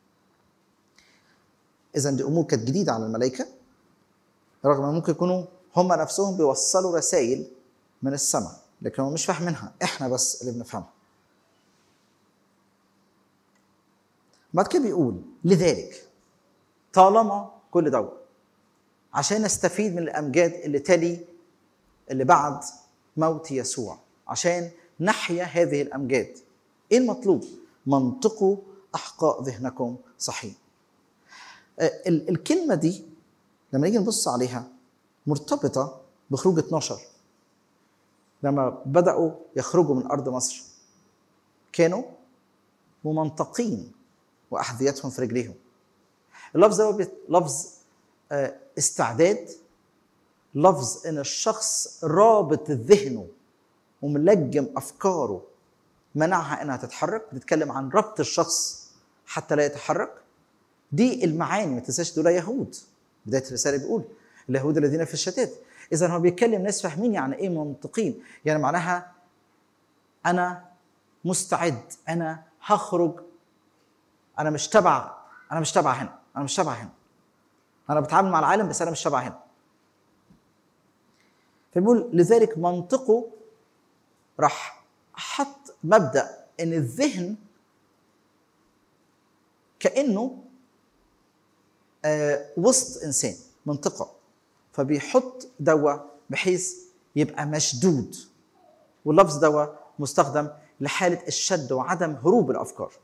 إذن دي أمور كانت جديدة على الملائكة، رغم أن ممكن يكونوا هم نفسهم بيوصلوا رسائل من السماء، لكن هم مش فاهمينها، إحنا بس اللي بنفهمها. بعد كده بيقول لذلك طالما كل دور عشان نستفيد من الأمجاد اللي تلي اللي بعد موت يسوع، عشان نحيا هذه الأمجاد. إيه المطلوب؟ منطقوا أحقاء ذهنكم صحيح. الكلمة دي لما نيجي نبص عليها مرتبطة بخروج اثناشر. لما بدأوا يخرجوا من أرض مصر كانوا ممنطقين وأحذيتهم في رجليهم. اللفظ ده لفظ استعداد، لفظ إن الشخص رابط ذهنه وملجم أفكاره منعها إنها تتحرك. بنتكلم عن ربط الشخص حتى لا يتحرك. دي المعاني، ما تنساش دول يهود. بداية الرسالة بيقول اليهود الذين في الشتات. إذن هو بيتكلم ناس فاهمين يعني إيه منطقين، يعني معناها أنا مستعد، أنا هخرج، أنا مش تبع أنا مش تبع هنا، أنا مش تبع هنا، أنا بتعامل مع العالم بس أنا مش تبع هنا. فبيقول لذلك منطقه راح حط مبدأ إن الذهن كأنه آه وسط إنسان، منطقة، فبيحط دواء بحيث يبقى مشدود. واللفظ دواء مستخدم لحالة الشد وعدم هروب الأفكار.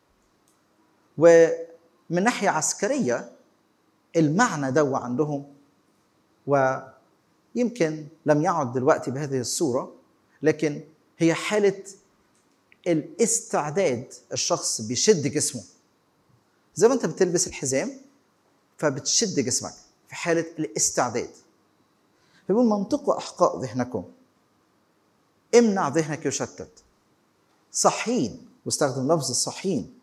ومن ناحية عسكرية المعنى دواء عندهم، ويمكن لم يعد دلوقتي بهذه الصورة، لكن هي حالة الاستعداد. الشخص بيشد جسمه زي ما انت بتلبس الحزام، فبتشد جسمك في حالة الاستعداد. فبيقول منطقوا أحقاء ذهنكم امنع ذهنك يشتت. صحين، واستخدم لفظ الصحين.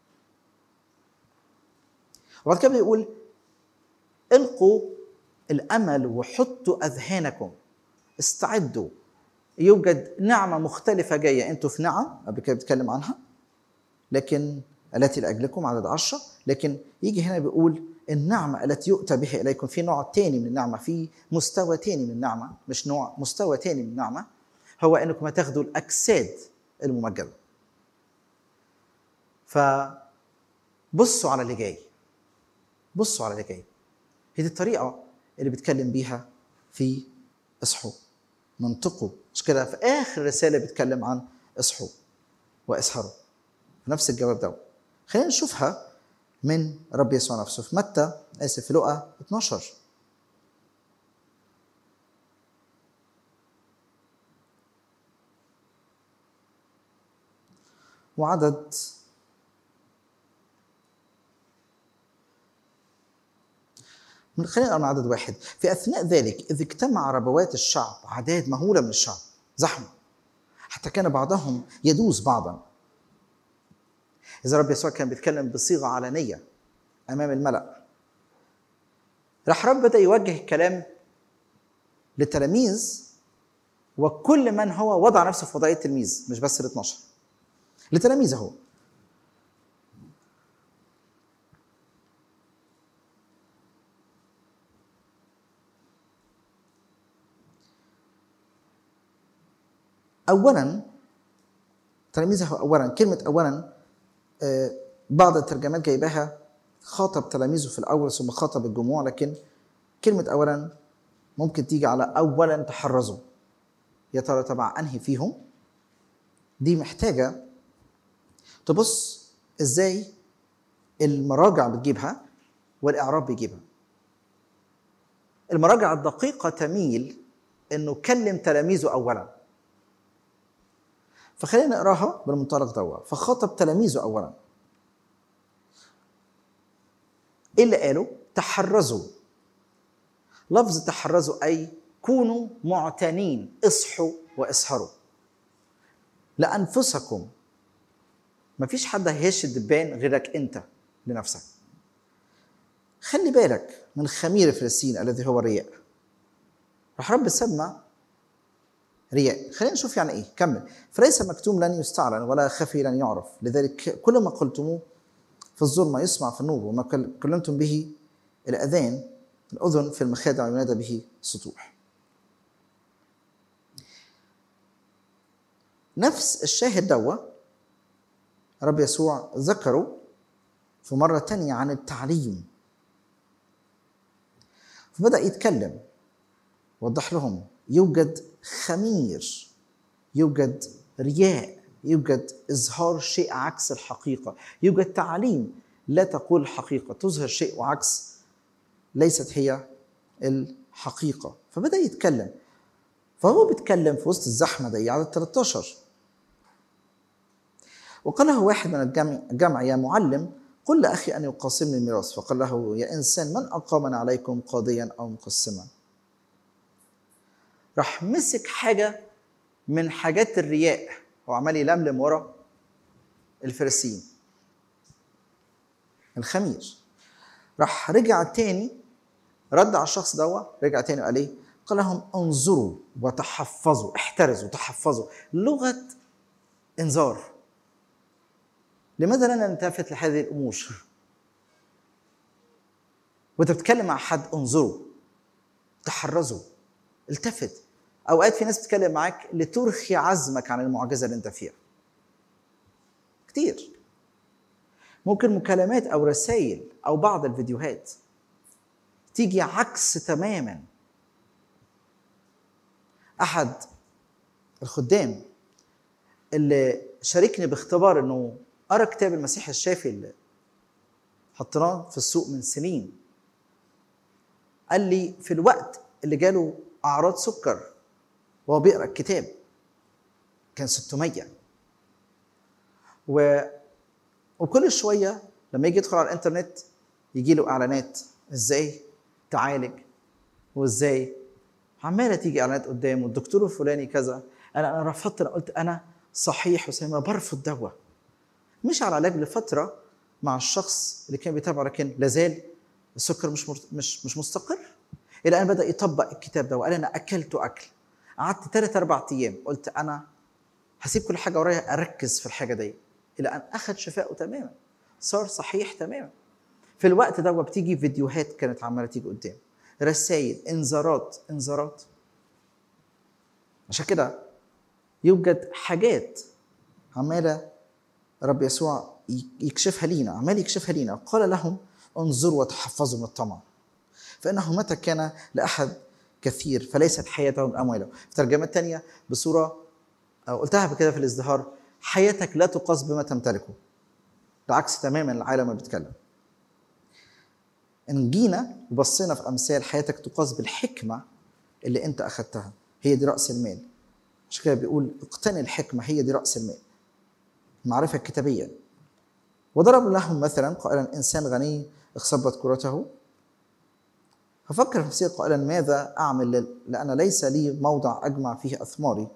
وبعد كده بيقول القوا الامل وحطوا اذهانكم، استعدوا. يوجد نعمه مختلفه جايه، انتوا في نعم قبل كده بتكلم عنها، لكن التي لاجلكم عدد عشرة، لكن يجي هنا بيقول النعمه التي يؤتى بها اليكم. في نوع تاني من النعمه، في مستوى تاني من النعمه، مش نوع، مستوى تاني من النعمه، هو انكم تاخذوا الاجساد الممجده. فبصوا على اللي جاي، بصوا على اللي جاي. هي دي الطريقه اللي بيتكلم بيها في اصحوا منطقوا. مش كده في اخر رساله بيتكلم عن اصحوا واسهروا في نفس الجواب ده. خلينا نشوفها من رب يسوع نفسه في متى، اسف في لوقا اثناشر. وعدد من خلينا نقرا عدد واحد. في اثناء ذلك اذ اجتمع ربوات الشعب، اعداد مهوله من الشعب، زحمه، حتى كان بعضهم يدوس بعضا. اذا رب يسوع كان بيتكلم بصيغه علنيه امام الملأ، راح رب بدا يوجه الكلام للتلاميذ وكل من هو وضع نفسه في وضعيه تلميذ، مش بس ال اثناشر، لتلاميذ اهو. اولا تلاميذه، اولا كلمه اولا آه بعض الترجمات جايباها خاطب تلاميذه في الاول ثم خاطب الجموع، لكن كلمه اولا ممكن تيجي على اولا تحرزوا. يا ترى تبع انهي فيهم؟ دي محتاجه تبص ازاي المراجع بتجيبها والاعراب بيجيبها. المراجع الدقيقه تميل انه كلم تلاميذه اولا، فخلينا نقراها بالمنطلق ده. فخاطب تلاميذه اولا. ايه اللي قاله؟ تحرزوا. لفظ تحرزوا اي كونوا معتنين، اصحوا واسهروا لانفسكم. مفيش حد هيهش الدبان غيرك انت لنفسك. خلي بالك من خمير فلسطين الذي هو الرياء. راح رب سمى رياء. خلينا نشوف يعني ايه. كمل. فليس مكتوم لن يستعلن ولا خفي لن يعرف، لذلك كل ما قلتموه في الظلمة يسمع في النور، وما كلمتم به الأذان الأذن في المخادع ينادى به السطوح. نفس الشاهد دوا رب يسوع ذكره في مرة تانية عن التعليم، فبدأ يتكلم وضح لهم يوجد خمير، يوجد رياء، يوجد إظهار شيء عكس الحقيقة، يوجد تعليم لا تقول الحقيقة، تظهر شيء وعكس ليست هي الحقيقة. فبدأ يتكلم، فهو بيتكلم في وسط الزحمة دي. عدد ثلاثة عشر. وقال له واحد من الجمع, الجمع يا معلم قل لأخي أن يقاسمني الميراث. فقال له يا إنسان من أقامنا عليكم قاضيا أو مقسما. راح مسك حاجة من حاجات الرياء وعمال يلملم ورا الفريسيين، الخمير. راح رجع تاني، رد على الشخص دوا، رجع تاني وقال ايه؟ قال لهم انظروا وتحفظوا، احترزوا تحفظوا. لغة انذار. لماذا لا نلتفت لهذه الامور؟ وانت بتتكلم مع حد انظروا تحرزوا التفت. اوقات في ناس بتتكلم معاك لترخي عزمك عن المعجزه اللي انت فيها. كتير ممكن مكالمات او رسائل او بعض الفيديوهات تيجي عكس تماما. احد الخدام اللي شاركني باختبار انه قرا كتاب المسيح الشافي اللي حطيناه في السوق من سنين، قال لي في الوقت اللي جاله اعراض سكر وهو بيقرا الكتاب كان ستمية، و وكل شويه لما يجي يدخل على الانترنت يجي له اعلانات ازاي تعالج وازاي، عماله تيجي اعلانات قدامه الدكتور الفلاني كذا انا انا رفضت، انا قلت انا صحيح وسليم، برفض دواء. مش على علاج لفتره مع الشخص اللي كان بيتابعه، لكن لازال السكر مش مش مش مستقر، الى ان بدا يطبق الكتاب ده وقال انا اكلته اكل. قعدت ثلاث اربع ايام قلت انا هسيب كل حاجه ورايا اركز في الحاجه دي، الى ان اخذ شفائه تماما، صار صحيح تماما. في الوقت ده بتيجي فيديوهات كانت عماله تيجي قدام، رسائل، انذارات انذارات. عشان كده يوجد حاجات عماله رب يسوع يكشفها لينا، عمال يكشفها لينا. قال لهم انظروا وتحفظوا من الطمع، فانه متى كان لاحد كثير فليست حياته من امواله. في ترجمه ثانيه بصوره قلتها بكده في الازدهار، حياتك لا تقاس بما تمتلكه. العكس تماما العالم اللي بيتكلم. ان جينا وبصينا في امثال، حياتك تقاس بالحكمه اللي انت اخذتها، هي دي راس المال. عشان كده بيقول اقتني الحكمه، هي دي راس المال، المعرفه الكتابيه. وضرب لهم مثلا قائلا انسان غني اخصبت كرته ففكر في نفسه قائلا ماذا اعمل لان ليس لي موضع اجمع فيه اثماري.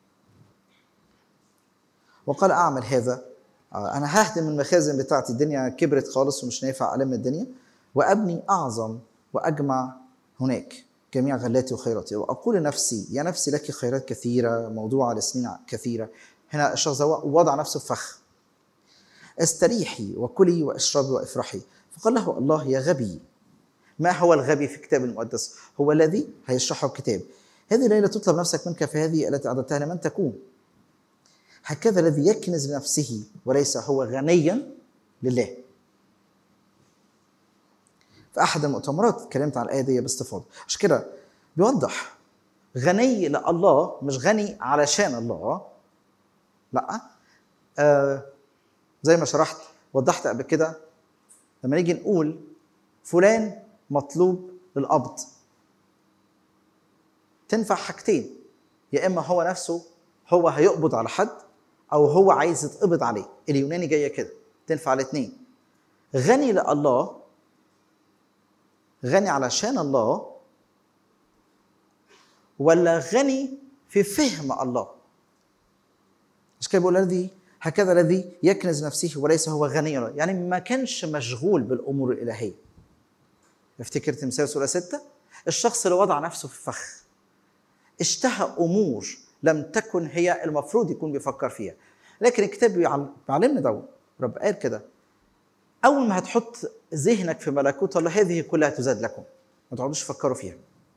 وقال اعمل هذا، انا ههدم المخازن بتاعتي، الدنيا كبرت خالص ومش نافع الم الدنيا، وابني اعظم واجمع هناك جميع غلاتي وخيراتي، واقول لنفسي يا نفسي لك خيرات كثيره موضوعه لسنين كثيره. هنا الشخص وضع نفسه في فخ، استريحي وكلي واشربي وافرحي. فقال له الله يا غبي. ما هو الغبي في الكتاب المقدس؟ هو الذي هيشرحه الكتاب. هذه الليله تطلب نفسك منك، فهذه التي اعددتها لمن تكون. هكذا الذي يكنز لنفسه وليس هو غنيا لله. في احد المؤتمرات اتكلمت عن الايه دي باستفاضه. عشان كده بيوضح غني لله، مش غني علشان الله، لا. آه زي ما شرحت وضحت قبل كده، لما نيجي نقول فلان مطلوب للقبض، تنفع حاجتين، يا اما هو نفسه هو هيقبض على حد، او هو عايز يتقبض عليه. اليوناني جايه كده، تنفع الاثنين. غني لله، غني علشان الله، ولا غني في فهم الله. مش كده بيقول الذي هكذا الذي يكنز نفسه وليس هو غني له، يعني ما كانش مشغول بالامور الالهيه. افتكر تمثال سوره ستة، الشخص اللي وضع نفسه في فخ، اشتهى امور لم تكن هي المفروض يكون بيفكر فيها. لكن الكتاب بيعلمنا ده، رب قال كده، اول ما هتحط ذهنك في ملكوت الله هذه كلها تزاد لكم، ما تقعدوش تفكروا فيها.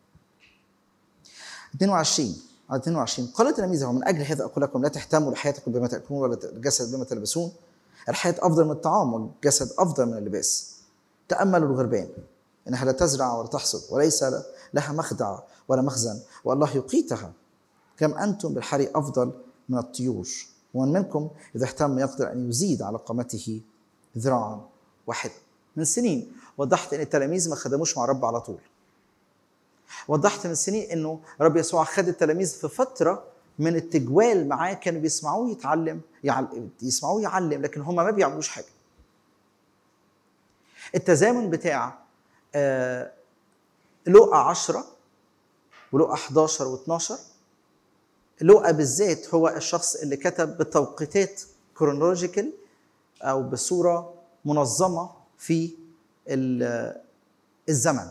اثنين وعشرين على اثنين وعشرين قال تلاميذه من اجل هذا اقول لكم لا تهتموا لحياتكم بما تاكلون ولا الجسد بما تلبسون. الحياه افضل من الطعام والجسد افضل من اللباس. تاملوا الغربان انها لا تزرع ولا تحصد وليس لها مخدع ولا مخزن والله يقيتها، كم انتم بالحري افضل من الطيور. ومن منكم اذا اهتم يقدر ان يزيد على قامته ذراعا واحد. من سنين وضحت ان التلاميذ ما خدموش مع رب على طول. وضحت من سنين انه رب يسوع خد التلاميذ في فتره من التجوال معاه، كانوا بيسمعوه يتعلم يعلم يسمعوه يعلم، لكن هم ما بيعملوش حاجه. التزامن بتاع آه لوقا عشرة ولوقا احد عشر واثناشر، لوقا بالذات هو الشخص اللي كتب بتوقيتات كرونولوجيكال او بصوره منظمه في الزمن.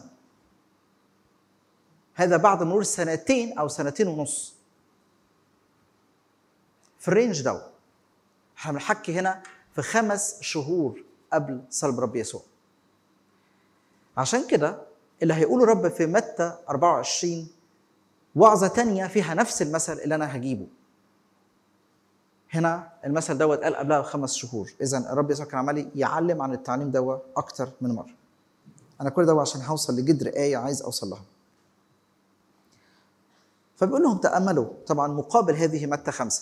هذا بعد مرور سنتين او سنتين ونص في الرينج ده. احنا بنحكي هنا في خمس شهور قبل صلب رب يسوع. عشان كده اللي هيقوله رب في متى أربعة وعشرين وعظة تانية فيها نفس المثل اللي انا هجيبه. هنا المثل دوت قال قبلها بخمس شهور، اذا الرب يسوع كان عمال يعلم عن التعليم دوت اكتر من مره. انا كل ده عشان هوصل لجذر ايه عايز اوصل لها. فبيقول لهم تاملوا. طبعا مقابل هذه متى خمسة،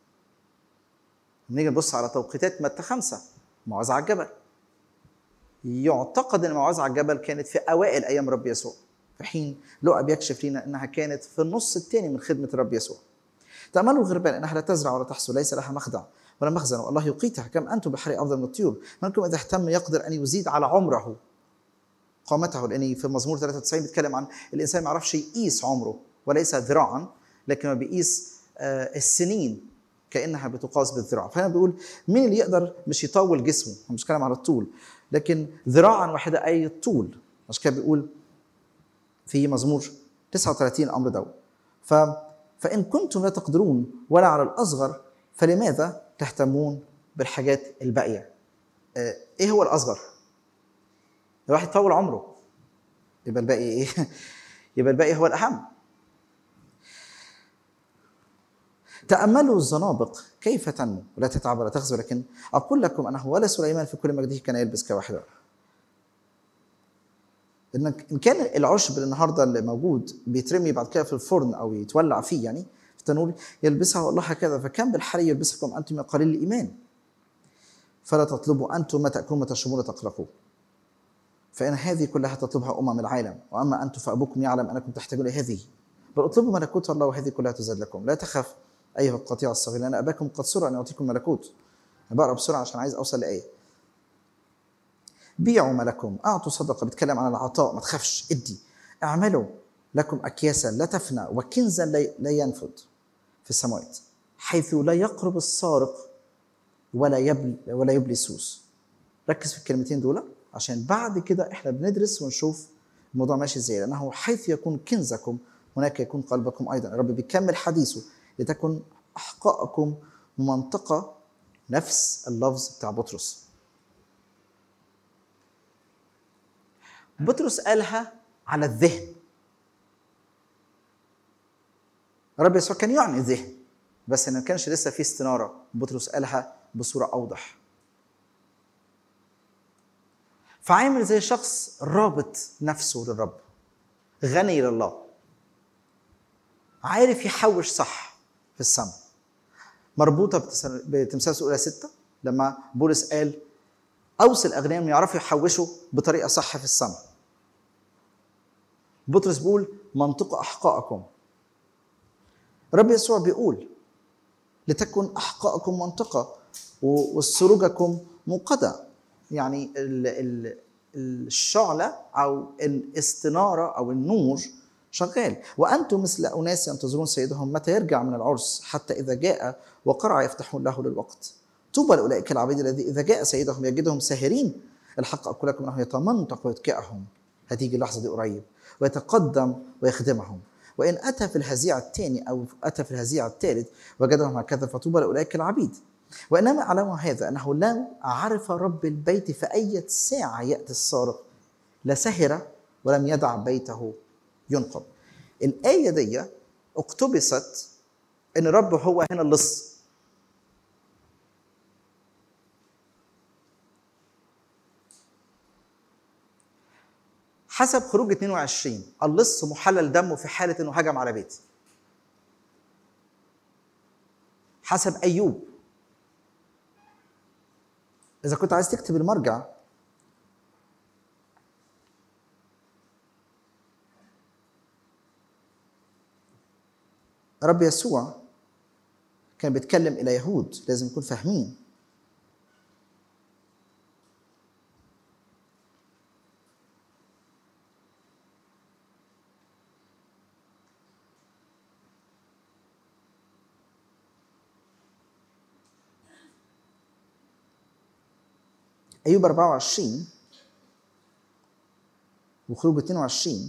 نيجي نبص على توقيتات متى خمسة، موعظة على الجبل. يعتقد ان موعظة على الجبل كانت في اوائل ايام رب يسوع، في حين لوقا بيكشف لنا انها كانت في النص الثاني من خدمه رب يسوع. تأملوا الغربان انها لا تزرع ولا تحصد ليس لها مخدع ولا مخزن والله يقيتها، كم انتم بالحري افضل من الطيور. منكم اذا اهتم يقدر ان يزيد على عمره قامته. لاني في المزمور ثلاثة وتسعين بيتكلم عن الانسان ما يعرفش يقيس عمره وليس ذراعا، لكن ما بيقيس السنين كأنها بتقاس بالذراع. فهنا بيقول مين اللي يقدر مش يطول جسمه، هو مش كلام على الطول، لكن ذراعا واحدة أي الطول. عشان كده بيقول في مزمور تسعة وثلاثين الأمر ده. ف فإن كنتم لا تقدرون ولا على الأصغر فلماذا تهتمون بالحاجات الباقية؟ إيه هو الأصغر؟ الواحد يطول عمره، يبقى الباقي إيه؟ يبقى الباقي هو الأهم. تأملوا الزنابق كيف تنمو ولا تتعب ولا تخزى، لكن أقول لكم أنه ولا سليمان في كل مجده كان يلبس كواحدة. إن كان العشب النهارده اللي موجود بيترمي بعد كده في الفرن أو يتولع فيه يعني في التنور يلبسها الله هكذا، فكان بالحري يلبسكم أنتم يا قليل الإيمان. فلا تطلبوا أنتم ما تأكلون ما تشربون تقلقوا، فإن هذه كلها تطلبها أمم العالم، وأما أنتم فأبوكم يعلم أنكم تحتاجون هذه. بل اطلبوا ملكوت الله وهذه كلها تزاد لكم. لا تخف أيها القطيع الصغير لأن أباكم قد سر أن يعطيكم ملكوت. أنا بقرأ بسرعة عشان عايز أوصل لآية. بيعوا ملكم، أعطوا صدقة، بيتكلم عن العطاء، ما تخافش ادي. اعملوا لكم أكياسا لا تفنى وكنزا لا ينفد في السماوات حيث لا يقرب السارق ولا يبل ولا يبلي سوس. ركز في الكلمتين دول عشان بعد كده احنا بندرس ونشوف الموضوع ماشي ازاي. لأنه حيث يكون كنزكم هناك يكون قلبكم أيضا. الرب بيكمل حديثه لتكن أحقاءكم منطقة، نفس اللفظ بتاع بطرس. بطرس قالها على الذهن، الرب يسوع كان يعني ذهن بس ما كانش لسه في استنارة. بطرس قالها بصورة أوضح. فعامل زي شخص رابط نفسه للرب، غني لله، عارف يحوش صح في السماء. مربوطة بتمثال سورة ستة لما بولس قال أوصل أغنياء يعرفوا يحوشوا بطريقة صح في السماء. بطرس بيقول منطقة أحقاءكم. رب يسوع بيقول لتكن أحقاءكم منطقة وسروجكم موقدة، يعني الشعلة أو الاستنارة أو النور شغال. وأنتم مثل أناس ينتظرون سيدهم متى يرجع من العرس حتى إذا جاء وقرع يفتحون له للوقت. طوبى لأولئك العبيد الذي إذا جاء سيدهم يجدهم ساهرين. الحق أقول لكم أنه يتمنطق ويتكئهم، هتيجي اللحظة دي قريب، ويتقدم ويخدمهم. وإن أتى في الهزيع الثاني أو أتى في الهزيع الثالث وجدهم هكذا فطوبى لأولئك العبيد. وإنما علموا هذا أنه لو عرف رب البيت في أي ساعة يأتي السارق لسهر ولم يدع بيته ينقب. الآية دي اقتبست إن الرب هو هنا اللص. حسب خروج اثنين وعشرين اللص محلل دمه في حالة إنه هجم على بيت. حسب أيوب، إذا كنت عايز تكتب المرجع رب يسوع كان بيتكلم إلى يهود لازم يكون فاهمين. أيوب أربعة وعشرين وخروج اثنين وعشرين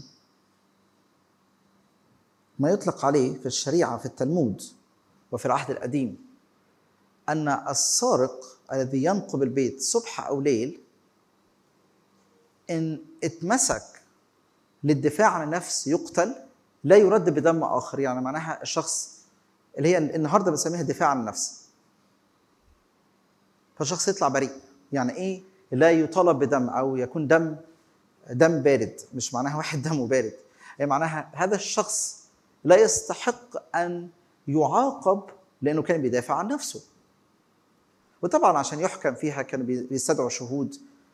ما يطلق عليه في الشريعة في التلمود وفي العهد القديم أن السارق الذي ينقب البيت صبح أو ليل إن اتمسك للدفاع عن النفس يقتل لا يرد بدم آخر. يعني معناها الشخص اللي هي النهاردة بنسميها الدفاع عن النفس، فالشخص يطلع بريء. يعني إيه لا يطالب بدم أو يكون دم دم بارد؟ مش معناها واحد دمه بارد، يعني معناها هذا الشخص لا يستحق أن يعاقب لأنه كان بيدافع عن نفسه. وطبعا عشان يحكم فيها كانوا بيستدعوا شهود،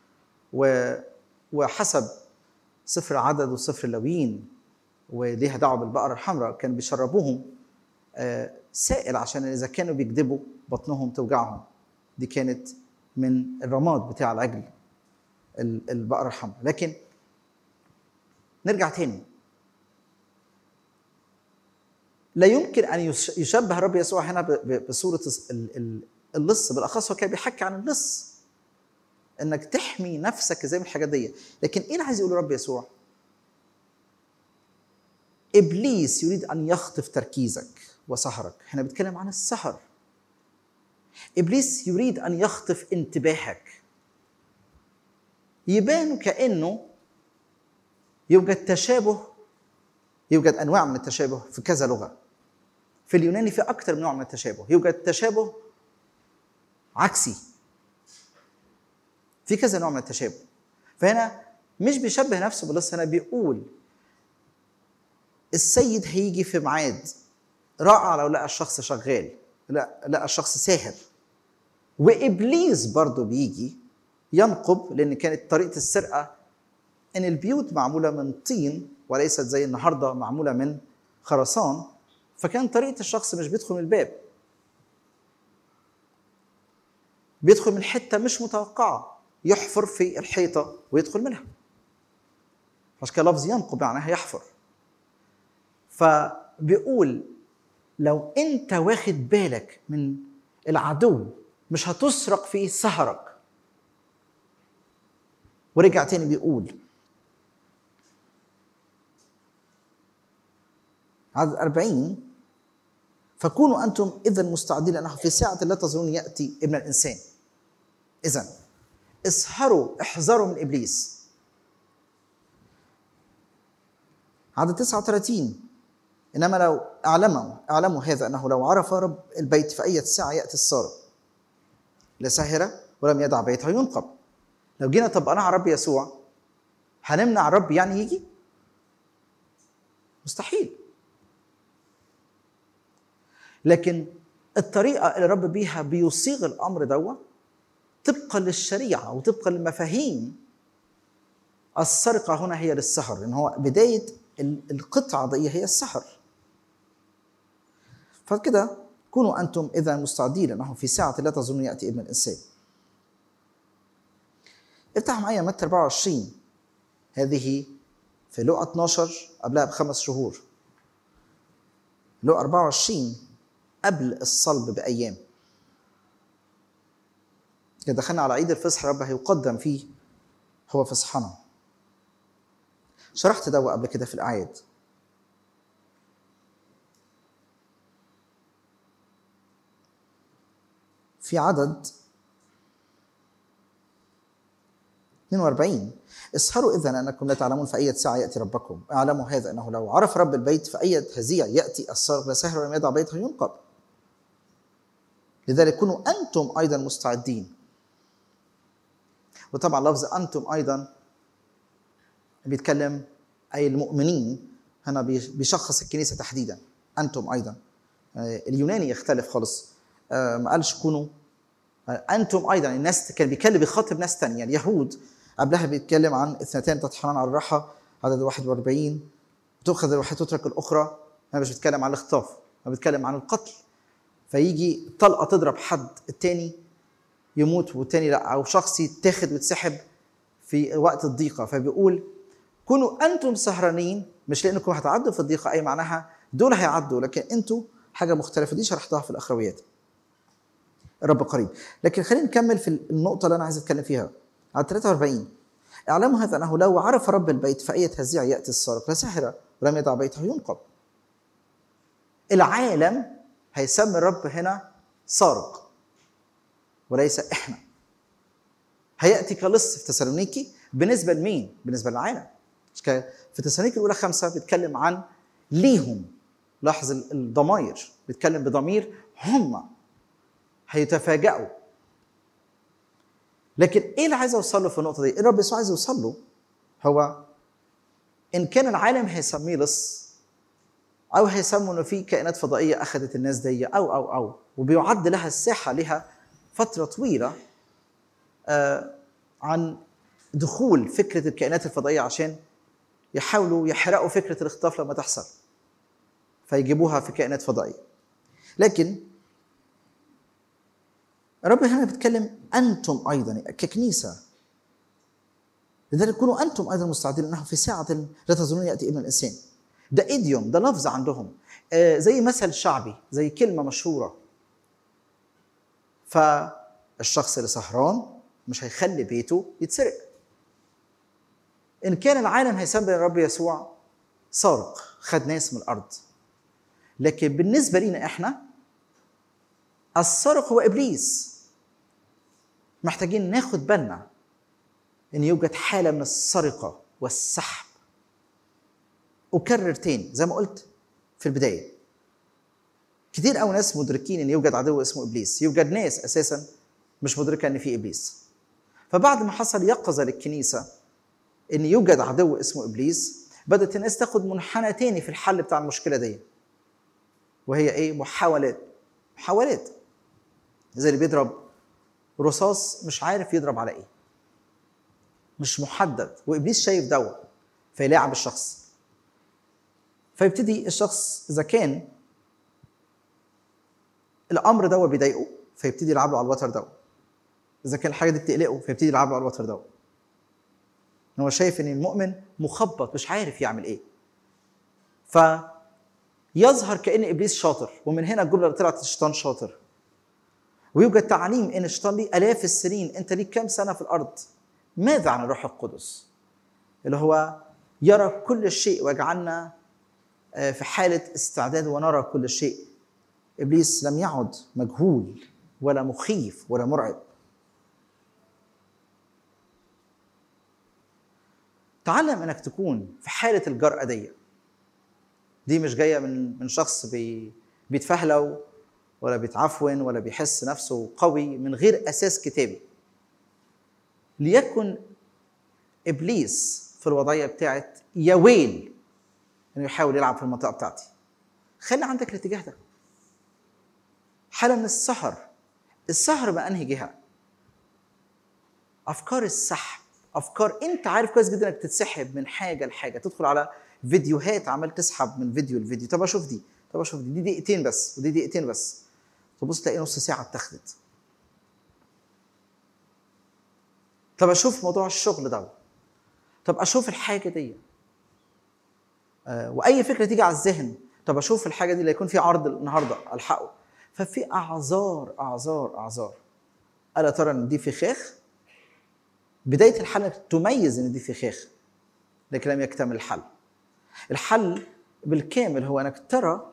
وحسب سفر العدد وسفر اللاويين وليها دعوة بالبقرة الحمراء كانوا بيشربوهم سائل عشان إذا كانوا بيكذبوا بطنهم توجعهم. دي كانت من الرماد بتاع العجل البقرة الحمراء. لكن نرجع تاني، لا يمكن ان يشبه الرب يسوع هنا بصوره اللص، بالاخص هو كان بيحكي عن اللص، انك تحمي نفسك زي من الحاجات دي. لكن ايه اللي عايز يقوله الرب يسوع؟ ابليس يريد ان يخطف تركيزك وسهرك. احنا بنتكلم عن السهر. ابليس يريد ان يخطف انتباهك، يبان كانه يوجد تشابه، يوجد انواع من التشابه في كذا لغه. في اليوناني في اكثر من نوع من التشابه، يوجد تشابه عكسي، في كذا نوع من التشابه. فهنا مش بيشبه نفسه باللص، هنا بيقول السيد هيجي في ميعاد رائع لو لقى الشخص شغال، لا لقى الشخص ساهر. وابليس برضه بيجي ينقب، لان كانت طريقه السرقه ان البيوت معموله من طين وليست زي النهارده معموله من خرسان، فكان طريقه الشخص مش بيدخل من الباب، بيدخل من حته مش متوقعه، يحفر في الحيطه ويدخل منها. عشان كده لفظ ينقب معناها يحفر. فبيقول لو انت واخد بالك من العدو مش هتسرق في سهرك. ورجع تاني بيقول عدد أربعين فكونوا أنتم إذن مستعدين لأنه في ساعة لا تظنون يأتي ابن الإنسان. إذن اسهروا، احذروا من إبليس. عدد تسعة وثلاثين إنما لو أعلموا أعلموا هذا أنه لو عرف رب البيت في أي ساعة يأتي السارق لساهرة ولم يدع بيته ينقب. لو جينا طبقناها على رب يسوع هنمنع الرب يعني يجي؟ مستحيل. لكن الطريقة اللي الرب بيها بيصيغ الأمر دوا طبقا للشريعة وطبقا للمفاهيم. السرقة هنا هي للسهر، إن هو بداية القطعة دي هي السهر. فكده كونوا أنتم إذا مستعدين لأنه في ساعة لا تظن يأتي ابن الإنسان. افتح معايا متى أربعة وعشرين، هذه في لوقا اثناشر قبلها بخمس شهور. لوقا أربعة وعشرين قبل الصلب بأيام. كده دخلنا على عيد الفصح، رب هيقدم فيه هو فصحنا. شرحت ده قبل كده في الأعياد. في عدد اثنين وأربعين اسهروا إذن أنكم لا تعلمون في أي ساعة يأتي ربكم. اعلموا هذا أنه لو عرف رب البيت في أي هزيع يأتي السارق لساهر ولم يدع بيته ينقب. لذلك كونوا أنتم أيضا مستعدين. وطبعا لفظ أنتم أيضا بيتكلم أي المؤمنين، هنا بيشخص الكنيسة تحديدا. أنتم أيضا. اليوناني يختلف خالص، ما قالش كونوا أنتم أيضا. الناس كان بيتكلم بيخاطب ناس تانية. اليهود قبلها بيتكلم عن اثنتان تطحنان على الراحة، عدد واحد وأربعين تؤخذ الواحدة تترك الأخرى. أنا مش بيتكلم عن الاختطاف، أنا بيتكلم عن القتل. فيجي طلقة تضرب حد، التاني يموت والتاني لا، أو شخص يتاخد ويتسحب في وقت الضيقة. فبيقول كونوا أنتم سهرانين، مش لأنكم هتعدوا في الضيقة، أي معناها دول هيعدوا لكن أنتم حاجة مختلفة. دي شرحتها في الأخرويات. الرب قريب. لكن خلينا نكمل في النقطة اللي أنا عايز أتكلم فيها. على ثلاثة وأربعين اعلموا هذا أنه لو عرف رب البيت في أي هزيع يأتي السارق لساهر ولم يدع بيته ينقب. العالم هيسمي الرب هنا سارق وليس إحنا. هيأتي كلص في تسالونيكي. بالنسبة لمين؟ بالنسبة للعالم. في تسالونيكي الأولى خمسة بيتكلم عن ليهم. لاحظ الضمائر، بيتكلم بضمير هم هيتفاجئوا. لكن ايه اللي عايز اوصل له في النقطه دي؟ الرب يسوع عايز يوصل له هو ان كان العالم هيسميه لص، او هيسموا انه في كائنات فضائيه اخذت الناس دي، او او او وبيعد لها الساحه لها فتره طويله آه عن دخول فكره الكائنات الفضائيه عشان يحاولوا يحرقوا فكره الاختطاف لما تحصل، فيجيبوها في كائنات فضائيه. لكن الرب هنا بيتكلم أنتم أيضا ككنيسة. لذلك كونوا أنتم أيضا مستعدين أنه في ساعة لا تظنون يأتي ابن الإنسان. ده إيديوم، ده لفظ عندهم. آه زي مثل شعبي، زي كلمة مشهورة. فالشخص اللي سهران مش هيخلي بيته يتسرق. إن كان العالم هيسمى الرب يسوع سارق، خد ناس من الأرض، لكن بالنسبة لنا إحنا السارق هو إبليس. محتاجين ناخد بالنا إن يوجد حالة من السرقة والسحب. أكرر تاني زي ما قلت في البداية، كتير أو ناس مدركين إن يوجد عدو اسمه إبليس، يوجد ناس أساساً مش مدركة إن في إبليس. فبعد ما حصل يقظة للكنيسة إن يوجد عدو اسمه إبليس، بدأت الناس تاخد منحنى تاني في الحل بتاع المشكلة دي، وهي إيه؟ محاولات محاولات زي اللي بيضرب رصاص مش عارف يضرب على إيه، مش محدد، وإبليس شايف دوا فيلاعب الشخص. فيبتدي الشخص إذا كان الأمر دوا بيضايقه فيبتدي يلعب له على الوتر دوا، إذا كان الحاجة دي بتقلقه فيبتدي يلعب له على الوتر دوا. هو شايف إن المؤمن مخبط مش عارف يعمل إيه، فيظهر كأن إبليس شاطر. ومن هنا الجملة اللي طلعت الشيطان شاطر. ويوجد تعليم إن الشيطان ليه آلاف السنين، أنت ليك كام سنة في الأرض؟ ماذا عن الروح القدس اللي هو يرى كل شيء ويجعلنا في حالة استعداد ونرى كل شيء؟ إبليس لم يعد مجهول ولا مخيف ولا مرعب. تعلم انك تكون في حالة الجرأة دي. دي مش جاية من من شخص بي بيتفهلو ولا بيتعفون ولا بيحس نفسه قوي من غير أساس كتابي. ليكن إبليس في الوضعية بتاعت يا ويل انه يحاول يلعب في المنطقة بتاعتي. خلي عندك الاتجاه ده. حالة من السهر. السهر بأنهي جهة؟ أفكار السحب، أفكار أنت عارف كويس جدا إنك تتسحب من حاجة لحاجة، تدخل على فيديوهات عمال تسحب من فيديو لفيديو. طب أشوف دي، طب أشوف دي، دي دقيقتين بس ودي دقيقتين بس، تبص تلاقي نص ساعة اتخذت. طب أشوف موضوع الشغل ده، طب أشوف الحاجة دي، آه وأي فكرة تيجي على الذهن، طب أشوف الحاجة دي اللي يكون في عرض النهاردة ألحقه. ففي أعذار أعذار أعذار. ألا ترى إن دي فخاخ؟ بداية الحل انك تميز ان دي فخاخ، لكن لم يكتمل الحل. الحل بالكامل هو انك ترى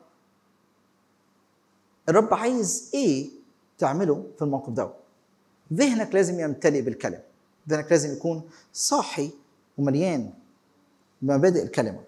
الرب عايز ايه تعمله في الموقف ده. ذهنك لازم يمتلئ بالكلمة، ذهنك لازم يكون صاحي ومليان بمبادئ الكلمة.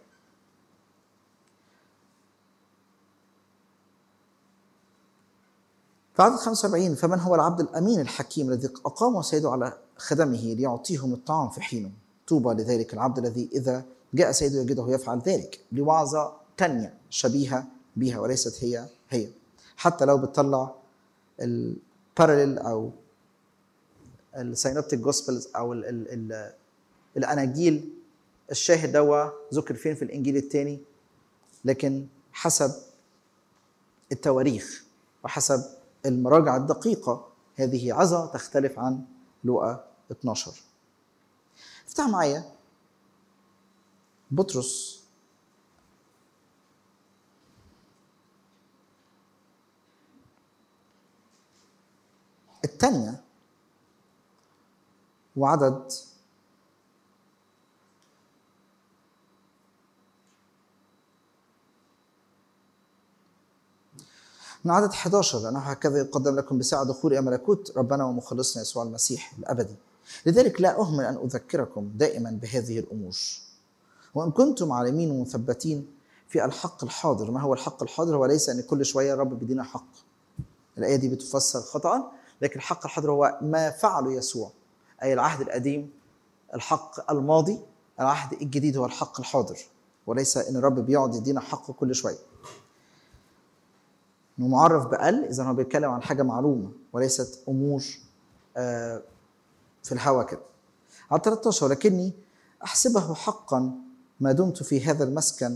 في عدد خمسة وأربعين، فمن هو العبد الأمين الحكيم الذي أقام سيده على خدمه ليعطيهم الطعام في حينه؟ طوبى لذلك العبد الذي إذا جاء سيده يجده يفعل ذلك. لوعظة تانية شبيهة بها وليست هي هي، حتى لو بتطلع الباراليل أو السينوبتيك جوسبلز أو ال ال ال الأناجيل. الشاهد دوا ذكر فين في الإنجيل الثاني، لكن حسب التواريخ وحسب المراجع الدقيقة هذه عظة تختلف عن لوقا اثناشر. افتح معايا بطرس الثانية وعدد من عدد أحد عشر، لأنه هكذا يقدم لكم بساعة دخول إلى ملكوت ربنا ومخلصنا يسوع المسيح الأبدي. لذلك لا أهمل أن أذكركم دائما بهذه الأمور، وإن كنتم عالمين ومثبتين في الحق الحاضر. ما هو الحق الحاضر؟ هو ليس أن كل شوية الرب بيدينا حق. الآية دي بتفسر خطأ، لكن الحق الحاضر هو ما فعله يسوع، أي العهد القديم الحق الماضي، العهد الجديد هو الحق الحاضر، وليس أن الرب بيقعد يدينا حق كل شوية. إنه معرف بقل، إذا هو بيتكلم عن حاجة معلومة وليست أمور في الهوى كده. على ثلاثة عشر، ولكني أحسبه حقا ما دمت في هذا المسكن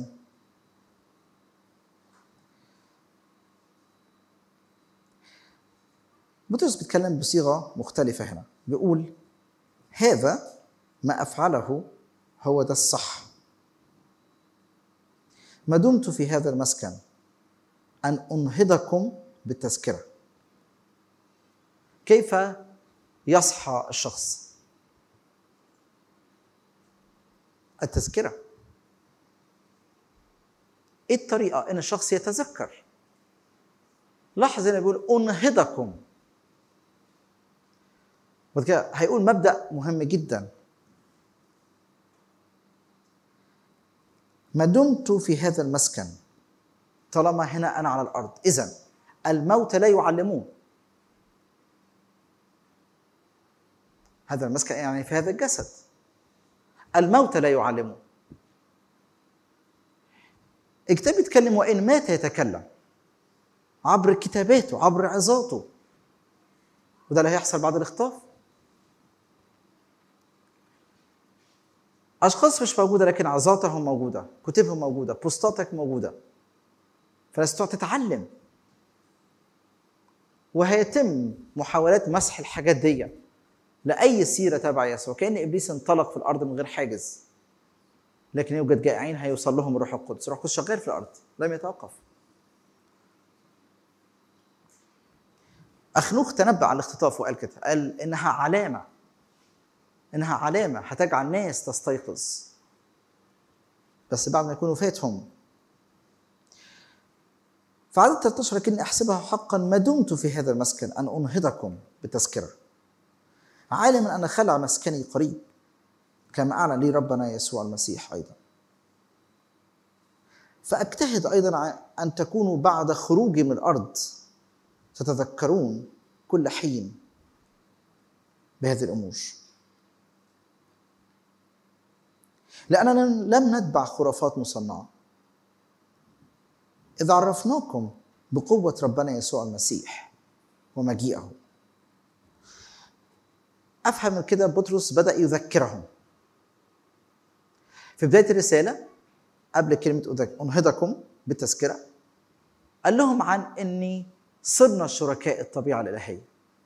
بطرس بيتكلم بصيغة مختلفة هنا، بيقول هذا ما أفعله هو ده الصح ما دمت في هذا المسكن. أن أنهضكم بالتذكرة. كيف يصحى الشخص؟ التذكرة. ايه الطريقة ان الشخص يتذكر؟ لاحظ هنا بيقول أنهضكم. وبعد كده هيقول مبدأ مهم جدا: ما دمت في هذا المسكن، طالما هنا أنا على الأرض، إذن الموت لا يعلمون. هذا المسكن يعني في هذا الجسد، الموت لا يعلمون. الكتاب يتكلم وإن مات يتكلم عبر كتاباته، عبر عظاته، وده اللي هيحصل بعد الاختطاف. أشخاص مش موجودة لكن عظاتهم موجودة، كتبهم موجودة، بوستاتك موجودة، فلازم تتعلم. وهيتم محاولات مسح الحاجات دي لأي سيرة تبع يسوع، كأن إبليس انطلق في الأرض من غير حاجز، لكن يوجد جائعين هيوصل لهم الروح القدس. الروح القدس شغال في الأرض لم يتوقف. أخنوخ تنبأ على الاختطاف وقال كده، قال إنها علامة، إنها علامة هتجعل الناس تستيقظ، بس بعد ما يكونوا فاتهم. فعدد ثلاثة عشر: لكني أحسبها حقا ما دمت في هذا المسكن أن أنهضكم بالتذكرة، عالما أن خلع مسكني قريب، كما أعلن لي ربنا يسوع المسيح أيضا. فأجتهد أيضا أن تكونوا بعد خروجي من الأرض تتذكرون كل حين بهذه الأمور، لأننا لم نتبع خرافات مصنعة، إذ عرفناكم بقوة ربنا يسوع المسيح ومجيئه. أفهم من كده بطرس بدأ يذكرهم في بداية الرسالة قبل كلمة أنهضكم بالتذكرة، قال لهم عن أني صرنا شركاء الطبيعة الإلهية،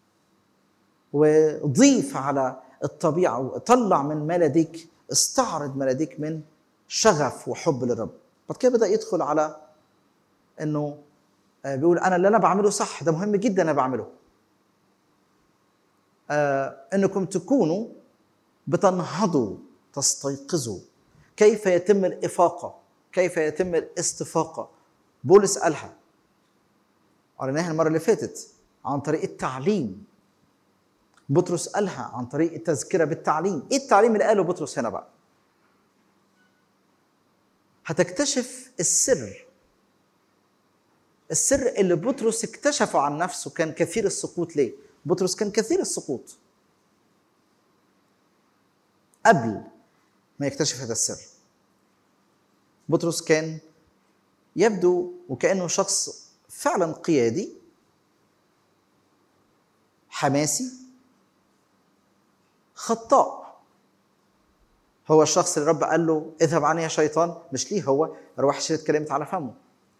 وضيف على الطبيعة وطلع من ما لديك، استعرض ما لديك من شغف وحب للرب. بعد كده بدأ يدخل على أنه بيقول أنا اللي أنا بعمله صح، ده مهم جدا أنا بعمله، آه أنكم تكونوا بتنهضوا تستيقظوا. كيف يتم الإفاقة؟ كيف يتم الاستفاقة؟ بولس قالها، قريناها المرة اللي فاتت، عن طريق التعليم. بطرس قالها عن طريق التذكرة بالتعليم. إيه التعليم اللي قاله بطرس هنا بقى؟ هتكتشف السر، السر اللي بطرس اكتشفه عن نفسه. كان كثير السقوط. ليه؟ بطرس كان كثير السقوط قبل ما يكتشف هذا السر. بطرس كان يبدو وكأنه شخص فعلا قيادي حماسي خطاء. هو الشخص اللي رب قال له اذهب عني يا شيطان، مش ليه هو، أرواح الشرير اتكلمت على فمه.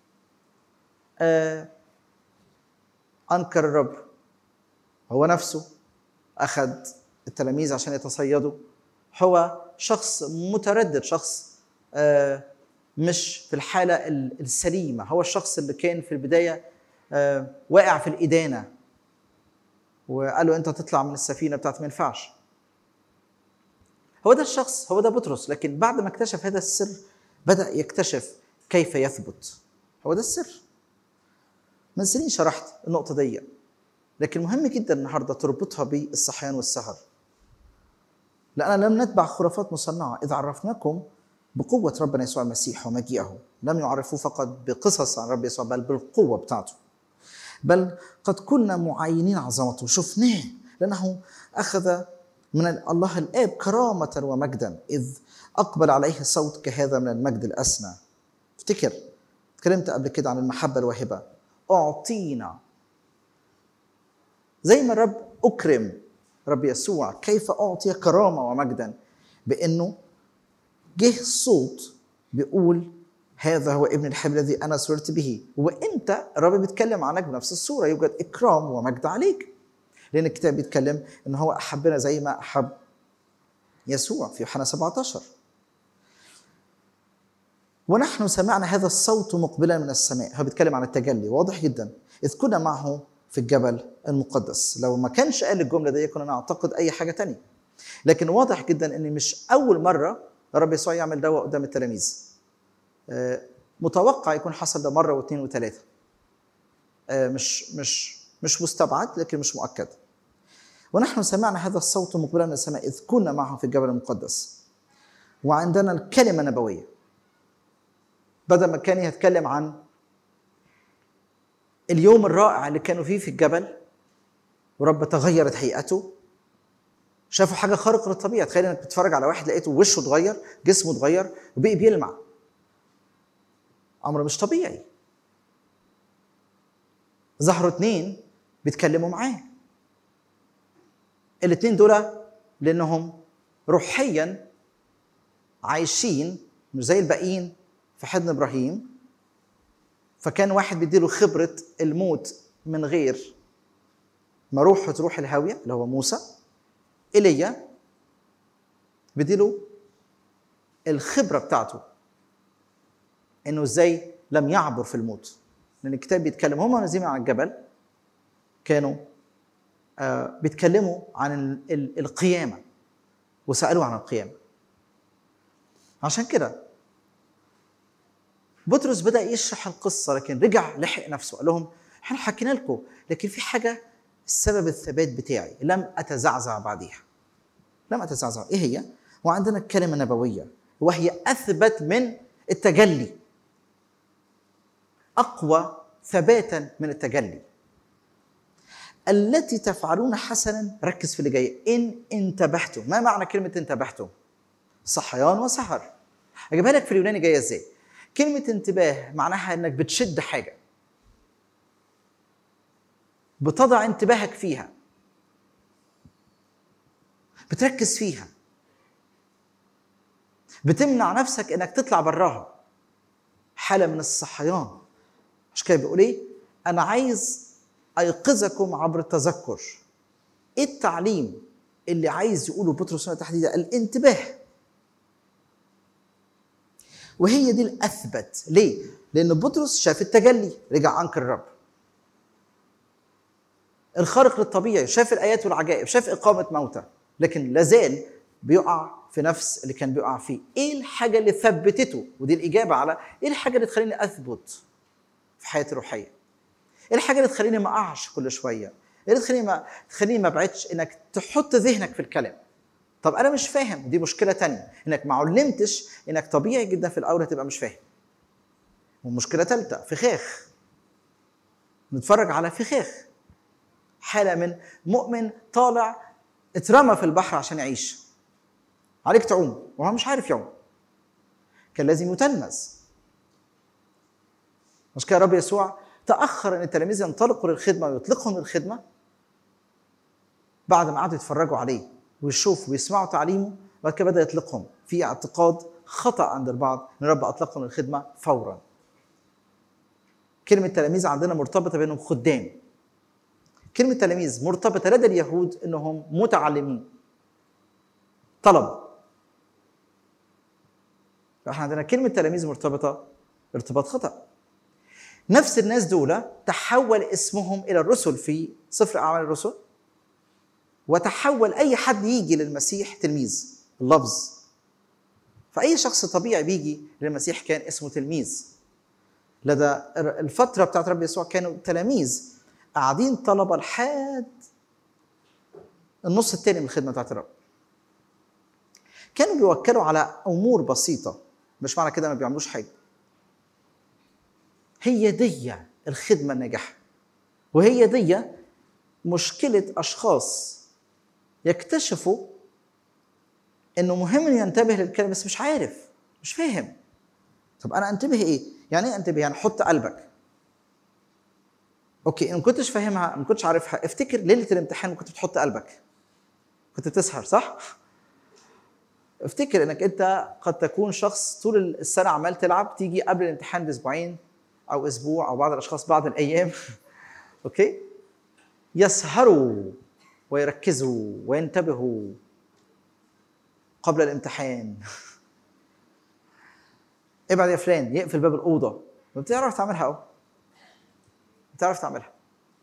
آه أنكر الرب، هو نفسه أخذ التلاميذ عشان يتصيدوا. هو شخص متردد، شخص آه مش في الحالة السليمة. هو الشخص اللي كان في البداية آه واقع في الإدانة، وقال له أنت تطلع من السفينة بتاعت ما ينفعش. هو ده الشخص، هو ده بطرس. لكن بعد ما اكتشف هذا السر بدأ يكتشف كيف يثبت. هو ده السر. من سنين شرحت النقطة دي، لكن مهم جدا النهاردة تربطها بالصحيان والسهر. لأننا لم نتبع خرافات مصنعة، إذ عرفناكم بقوة ربنا يسوع المسيح ومجيئه. لم يعرفوا فقط بقصص عن رب يسوع، بل بالقوة بتاعته، بل قد كنا معاينين عظمته، شفناه، لأنه أخذ من الله الآب كرامة ومجدا، إذ أقبل عليه صوت كهذا من المجد الأسنى. افتكر تكلمت قبل كده عن المحبة الواهبة. أعطينا زي ما الرب أكرم رب يسوع، كيف أعطي كرامة ومجدا؟ بأنه جه الصوت بيقول هذا هو ابن الحبيب الذي أنا سررت به. وإنت الرب بيتكلم عنك بنفس الصورة، يوجد إكرام ومجد عليك، لأن الكتاب بيتكلم إن هو أحبنا زي ما أحب يسوع في يوحنا سبعة عشر. ونحن سمعنا هذا الصوت مقبلا من السماء. هو بيتكلم عن التجلي، واضح جدا. إذ كنا معه في الجبل المقدس. لو ما كانش قال الجملة دي كنا نعتقد أي حاجة تانية، لكن واضح جدا أن مش أول مرة الرب يسوع يعمل دواء قدام التلاميذ. متوقع يكون حصل ده مرة واثنين وثلاثة، مش مش مش مستبعد لكن مش مؤكد. ونحن سمعنا هذا الصوت مقبلا من السماء إذ كنا معه في الجبل المقدس وعندنا الكلمة النبوية. بدل ما كان يتكلم عن اليوم الرائع اللي كانوا فيه في الجبل ورب تغيرت هيئته، شافوا حاجة خارقة للطبيعة. تخيل انك بتتفرج على واحد لقيته وشه اتغير، جسمه اتغير وبقي بيلمع، أمر مش طبيعي. ظهروا اتنين بيتكلموا معاه، الاتنين دول لأنهم روحيا عايشين مش زي الباقيين في حضن إبراهيم، فكان واحد بيديله خبرة الموت من غير ما روحه تروح الهاوية اللي هو موسى. إيليا بيديله الخبرة بتاعته إنه إزاي لم يعبر في الموت، لأن الكتاب بيتكلم هما نازلين على الجبل كانوا آه بيتكلموا عن القيامة وسألوا عن القيامة. عشان كده بطرس بدأ يشرح القصة، لكن رجع لحق نفسه قال لهم احنا حكينا لكم، لكن في حاجة السبب الثبات بتاعي لم أتزعزع بعديها، لم أتزعزع. إيه هي؟ وعندنا الكلمة النبوية وهي أثبت من التجلي، أقوى ثباتا من التجلي. التي تفعلون حسنا، ركز في اللي جاي، إن انتبهتم. ما معنى كلمة انتبهتم؟ صحيان وسهر. أجيبها لك في اليوناني جاية إزاي؟ كلمة انتباه معناها إنك بتشد حاجة، بتضع انتباهك فيها، بتركز فيها، بتمنع نفسك إنك تطلع براها، حالة من الصحيان. عشان كده بيقول إيه؟ أنا عايز أيقظكم عبر التذكر. إيه التعليم اللي عايز يقوله بطرس هنا تحديدا؟ الانتباه. وهي دي الأثبت. ليه؟ لأن بطرس شاف التجلي، رجع أنكر الرب. الخارق للطبيعي، شاف الآيات والعجائب، شاف إقامة موتى، لكن لازال بيقع في نفس اللي كان بيقع فيه. إيه الحاجة اللي ثبتته؟ ودي الإجابة على إيه الحاجة اللي تخليني أثبت في حياتي الروحية؟ إيه الحاجة اللي تخليني ما أقعش كل شوية؟ إيه اللي تخليني ما تخليني ما بعدش؟ إنك تحط ذهنك في الكلام. طب أنا مش فاهم، دي مشكلة تانية، إنك ما علمتش إنك طبيعي جدا في الأول هتبقى مش فاهم. ومشكلة ثالثة، فخاخ. نتفرج على فخاخ، حالة من مؤمن طالع اترمى في البحر عشان يعيش، عليك تعوم وهو مش عارف يعوم، كان لازم يتلمذ. مش كده الرب يسوع تأخر أن التلاميذ ينطلقوا للخدمة ويطلقهم للخدمة بعد ما قعدوا يتفرجوا عليه ويشوفوا ويسمعوا تعليمه، بعد كده بدأ يطلقهم في اعتقاد خطأ عند البعض أن الرب أطلقهم للخدمة فورا. كلمة تلاميذ عندنا مرتبطة بأنهم خدام، كلمة تلاميذ مرتبطة لدى اليهود أنهم متعلمين، طلب. فإحنا عندنا كلمة تلاميذ مرتبطة ارتباط خطأ. نفس الناس دول تحول اسمهم إلى الرسل في سفر أعمال الرسل، وتحول أي حد يجي للمسيح تلميذ. اللفظ فأي شخص طبيعي بيجي للمسيح كان اسمه تلميذ. لدى الفترة بتاعت رب يسوع كانوا تلاميذ قاعدين طلبة لحد النص الثاني من الخدمة بتاعت الرب. كانوا بيوكلوا على أمور بسيطة، مش معنى كده ما بيعملوش حاجة. هي دي الخدمة الناجحة، وهي دي مشكلة أشخاص يكتشفوا إنه مهم إن ينتبه للكلمة بس مش عارف، مش فاهم. طب أنا أنتبه إيه؟ يعني إيه أنتبه؟ يعني حط قلبك. أوكي، إن كنتش فاهمها، ما كنتش عارفها، افتكر ليلة الامتحان وكنت بتحط قلبك، كنت بتسهر صح؟ افتكر إنك أنت قد تكون شخص طول السنة عمال تلعب، تيجي قبل الامتحان بأسبوعين أو أسبوع أو بعض الأشخاص بعض الأيام أوكي يسهروا ويركزوا وينتبهوا قبل الامتحان. ابعد يا فلان، يقفل باب الاوضه. ما بتعرف تعملها اهو، بتعرف تعملها.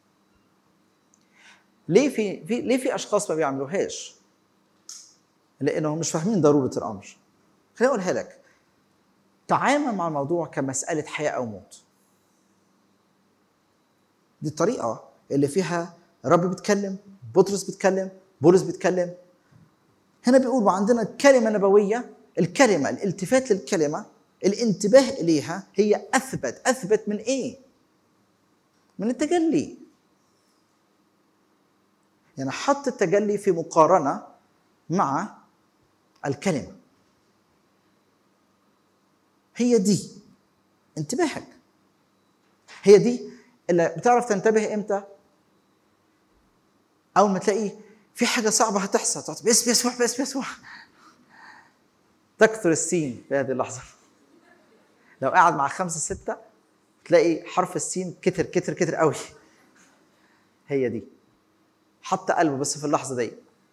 ليه في في ليه في اشخاص ما بيعملوهاش؟ لانهم مش فاهمين ضروره الامر. خليني اقولها لك، تعامل مع الموضوع كمساله حياه او موت. دي الطريقه اللي فيها الرب بيتكلم، بطرس بيتكلم، بولس بيتكلم. هنا بيقول وعندنا كلمه نبويه. الكلمه، الالتفات للكلمه، الانتباه اليها هي اثبت. اثبت من ايه؟ من التجلي. يعني حط التجلي في مقارنه مع الكلمه. هي دي انتباهك. هي دي اللي بتعرف تنتبه امتى؟ اول ما تلاقي في حاجه صعبه هتحصل، تقعد بس بيسوع بس بيسوع. تكثر السين في هذه اللحظه. لو قاعد مع خمسه سته تلاقي حرف السين كتر كتر كتر قوي. هي دي. حط قلبه بس في اللحظه دي.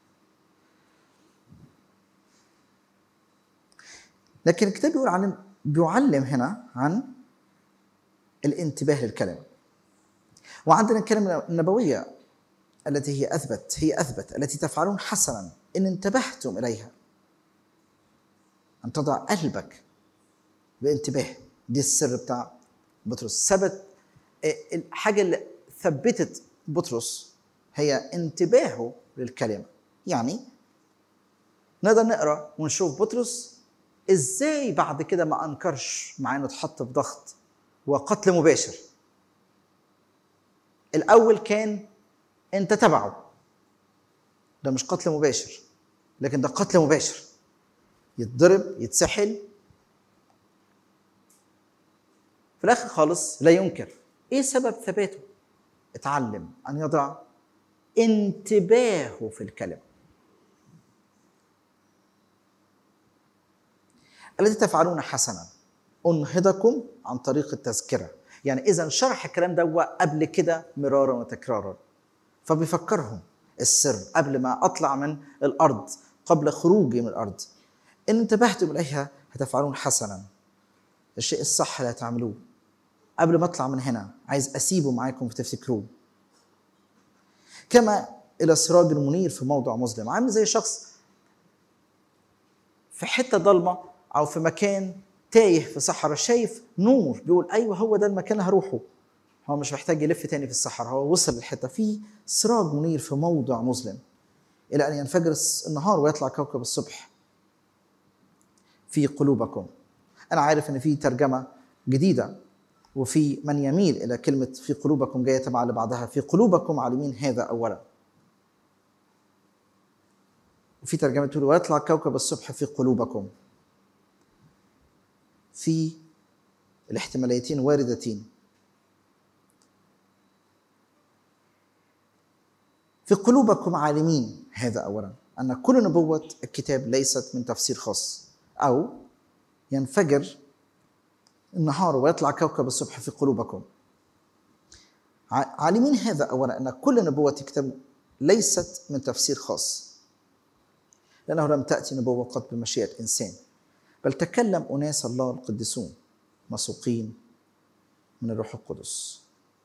لكن الكتاب بيقول عن بيعلم هنا عن الانتباه للكلمه. وعندنا الكلمه النبويه التي هي اثبت، هي اثبت التي تفعلون حسنا ان انتبهتم اليها. ان تضع قلبك بانتباه. دي السر بتاع بطرس. ثبت الحاجه اللي ثبتت بطرس هي انتباهه للكلمه. يعني نقدر نقرا ونشوف بطرس ازاي بعد كده ما انكرش، مع انه اتحط في ضغط وقتل مباشر. الاول كان انت تبعه، ده مش قتل مباشر، لكن ده قتل مباشر. يتضرب، يتسحل، في الاخر خالص لا ينكر. ايه سبب ثباته؟ اتعلم ان يضع انتباهه في الكلمه التي تفعلون حسنا انهضكم عن طريق التذكره. يعني اذا شرح الكلام ده قبل كده مرارا وتكرارا، فبيفكرهم السر قبل ما اطلع من الارض، قبل خروجي من الارض. ان انتبهتم اليها هتفعلون حسنا. الشيء الصح اللي هتعملوه قبل ما اطلع من هنا، عايز اسيبه معاكم فتفتكروه. كما الى سراج منير في موضع مظلم. عامل زي شخص في حته ضلمه او في مكان تايه في صحراء، شايف نور، بيقول ايوه هو ده المكان اللي هروحه. هو مش محتاج يلف تاني في الصحراء، هو وصل للحته. في سراج منير في موضع مظلم الى ان ينفجر النهار ويطلع كوكب الصبح في قلوبكم. انا عارف ان في ترجمه جديده وفي من يميل الى كلمه في قلوبكم جايه تبع اللي بعدها، في قلوبكم عالمين هذا اولا. وفي ترجمه تقول ويطلع كوكب الصبح في قلوبكم. في الاحتماليتين واردتين. في قلوبكم عالمين هذا اولا، ان كل نبوه الكتاب ليست من تفسير خاص، او ينفجر النهار ويطلع كوكب الصبح في قلوبكم. عالمين هذا اولا ان كل نبوه الكتاب ليست من تفسير خاص، لانه لم تاتي نبوه قط بمشيئه انسان، بل تكلم اناس الله القديسون مسوقين من الروح القدس.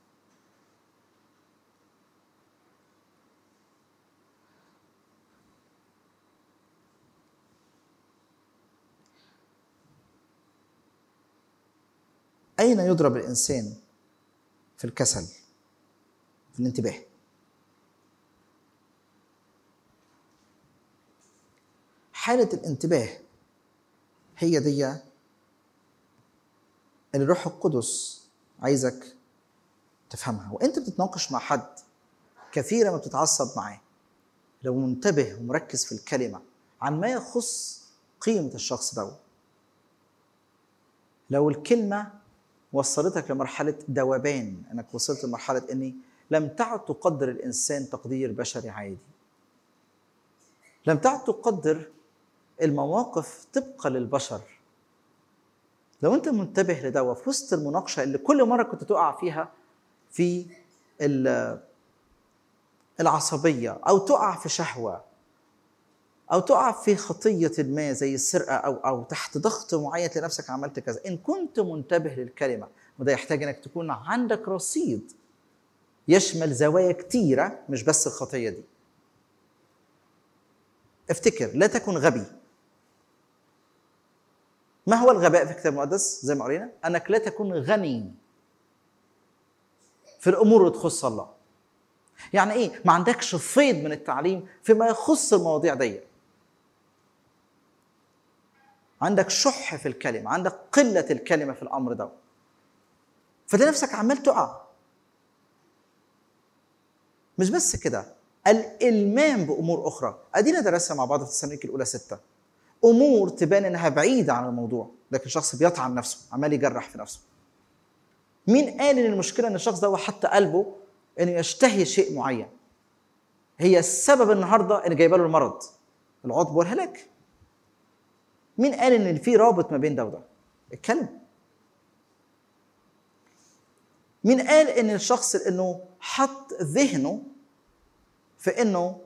أين يضرب الإنسان في الكسل؟ في الانتباه. حالة الانتباه هي دي اللي الروح القدس عايزك تفهمها. وأنت بتتناقش مع حد كثيرا ما بتتعصب معاه، لو منتبه ومركز في الكلمة عن ما يخص قيمة الشخص ده، لو الكلمة وصلتك لمرحلة ذوبان، أنك وصلت لمرحلة أني لم تعد تقدر الإنسان تقدير بشري عادي، لم تعد تقدر المواقف طبقا للبشر. لو أنت منتبه لدوا في وسط المناقشة اللي كل مرة كنت تقع فيها في العصبية، أو تقع في شهوة، او تقع في خطيه ما زي السرقه او او تحت ضغط معين لنفسك عملت كذا، ان كنت منتبه للكلمه، وده يحتاج انك تكون عندك رصيد يشمل زوايا كتيره مش بس الخطيه دي. افتكر، لا تكن غبي. ما هو الغباء في الكتاب المقدس؟ زي ما قرينا، انك لا تكون غني في الامور اللي تخص الله. يعني ايه؟ ما عندكش فيض من التعليم فيما يخص المواضيع دي. عندك شح في الكلمه، عندك قله الكلمه في الامر ده، فتلاقي نفسك عمال تقع. مش بس كده، الالمام بامور اخرى. ادينا درسنا مع بعض في تسالونيكي الاولى ستة، امور تبان انها بعيده عن الموضوع، لكن شخص بيطعن نفسه، عمال يجرح في نفسه. مين قال ان المشكله ان الشخص ده حط قلبه انه يشتهي شيء معين؟ هي السبب النهارده اللي جايبه له المرض، العطب والهلاك. مين قال ان في رابط ما بين ده وده؟ الكلمه. مين قال ان الشخص انه حط ذهنه في انه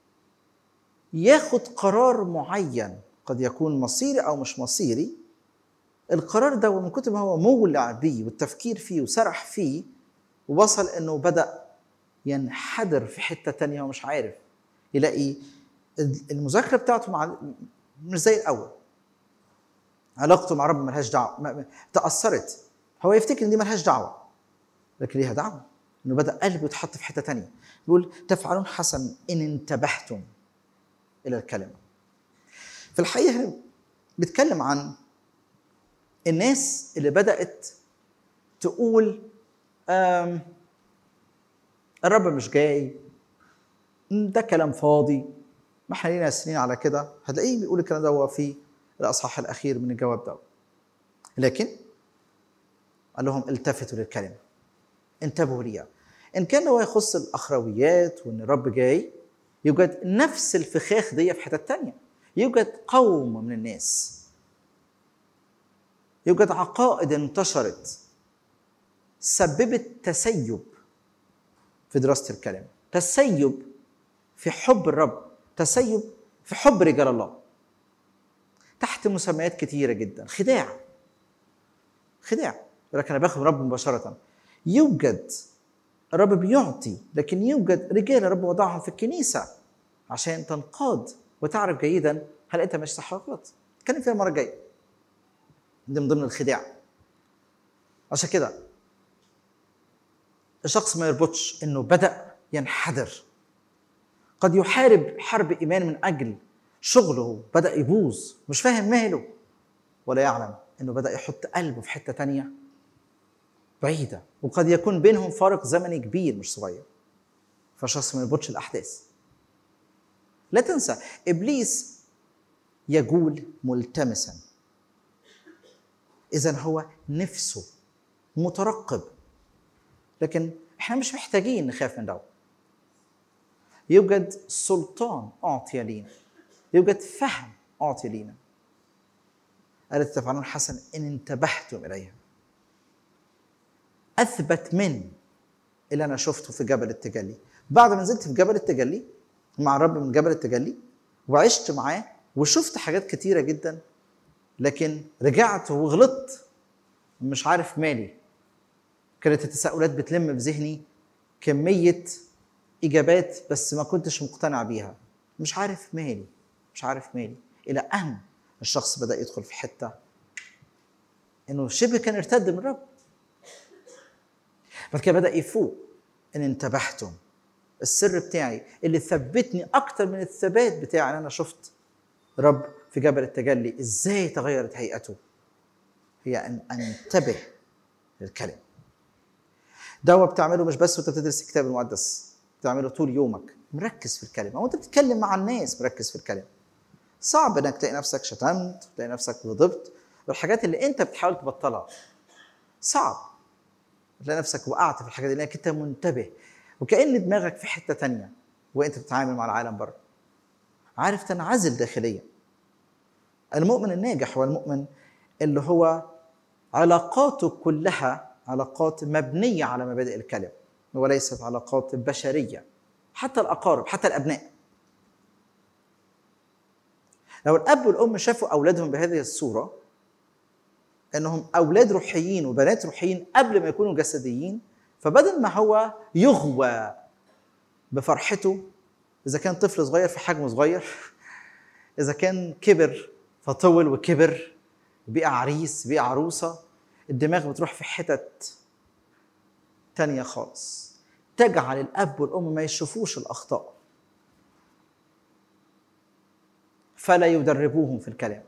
ياخد قرار معين قد يكون مصيري او مش مصيري، القرار ده من كتر ما هو مولع بيه والتفكير فيه وسرح فيه ووصل انه بدأ ينحدر في حتة تانية ومش عارف، يلاقي المذاكرة بتاعته مع مش زي الأول، علاقته مع رب ملهاش دعوة، تأثرت. هو يفتكر ان دي ملهاش دعوة، لكن ليها دعوة، انه بدأ قلبه يتحط في حتة تانية. يقول تفعلون حسن ان انتبهتم إلى الكلمة. في الحقيقة بيتكلم عن الناس اللي بدأت تقول الرب مش جاي، ده كلام فاضي، ما احنا لينا سنين على كده. هتلاقيه بيقول الكلام ده هو في الأصحاح الأخير من الجواب ده. لكن قال لهم التفتوا للكلمة، انتبهوا ليها. إن كان هو يخص الأخرويات وإن الرب جاي، يوجد نفس الفخاخ دي في حتة تانية. يوجد قوم من الناس، يوجد عقائد انتشرت سببت تسيب في دراسة الكلام، تسيب في حب الرب، تسيب في حب رجال الله، تحت مسميات كتيرة جدا. خداع خداع ولكن أنا باخد الرب مباشرة. يوجد الرب بيعطي، لكن يوجد رجال الرب وضعهم في الكنيسة عشان تنقاد وتعرف جيدا هل أنت ماشي صح ولا غلط. نتكلم فيها المرة الجاية. دي من ضمن الخداع. عشان كده الشخص ما يربطش انه بدأ ينحدر. قد يحارب حرب ايمان من اجل شغله بدأ يبوظ، مش فاهم ماله، ولا يعلم انه بدأ يحط قلبه في حتة تانية بعيدة، وقد يكون بينهم فارق زمني كبير مش صغير. فالشخص ما يربطش الاحداث. لا تنسى ابليس يجول ملتمسا، اذا هو نفسه مترقب، لكن احنا مش محتاجين نخاف من ده. يوجد سلطان اعطي لينا، يوجد فهم اعطي لينا. قالت تفعلون حسن ان انتبهتم اليها. اثبت من اللي انا شفته في جبل التجلي. بعد ما نزلت في جبل التجلي مع الرب من جبل التجلي وعشت معاه وشفت حاجات كتيره جدا، لكن رجعت وغلطت مش عارف مالي. كانت التساؤلات بتلم في ذهني كمية إجابات بس ما كنتش مقتنع بيها. مش عارف مالي مش عارف مالي إلى أن الشخص بدأ يدخل في حتة إنه شبه كان ارتد من الرب. بعد كده بدأ يفوق إن انتبهتم. السر بتاعي اللي ثبتني أكتر من الثبات بتاعي إن أنا شفت رب في جبل التجلي إزاي تغيرت هيئته، هي أن أنتبه للكلمة. ده بتعمله مش بس وانت بتدرس الكتاب المقدس، بتعمله طول يومك مركز في الكلمه، وانت بتتكلم مع الناس مركز في الكلمه. صعب انك تلاقي نفسك شتمت، تلاقي نفسك غضبت، والحاجات اللي انت بتحاول تبطلها صعب تلاقي نفسك وقعت في الحاجات دي لانك انت منتبه، وكأن دماغك في حته تانية وانت بتتعامل مع العالم بره. عارف تنعزل داخليا. المؤمن الناجح هو المؤمن اللي هو علاقاته كلها علاقات مبنية على مبادئ الكلمة وليست علاقات بشرية. حتى الأقارب، حتى الأبناء. لو الاب والام شافوا اولادهم بهذه الصوره، انهم اولاد روحيين وبنات روحيين قبل ما يكونوا جسديين، فبدل ما هو يغوى بفرحته اذا كان طفل صغير في حجمه صغير، اذا كان كبر فطول وكبر بقى عريس بقى عروسه، الدماغ بتروح في حتت تانية خالص تجعل الاب والام ما يشوفوش الاخطاء، فلا يدربوهم في الكلام.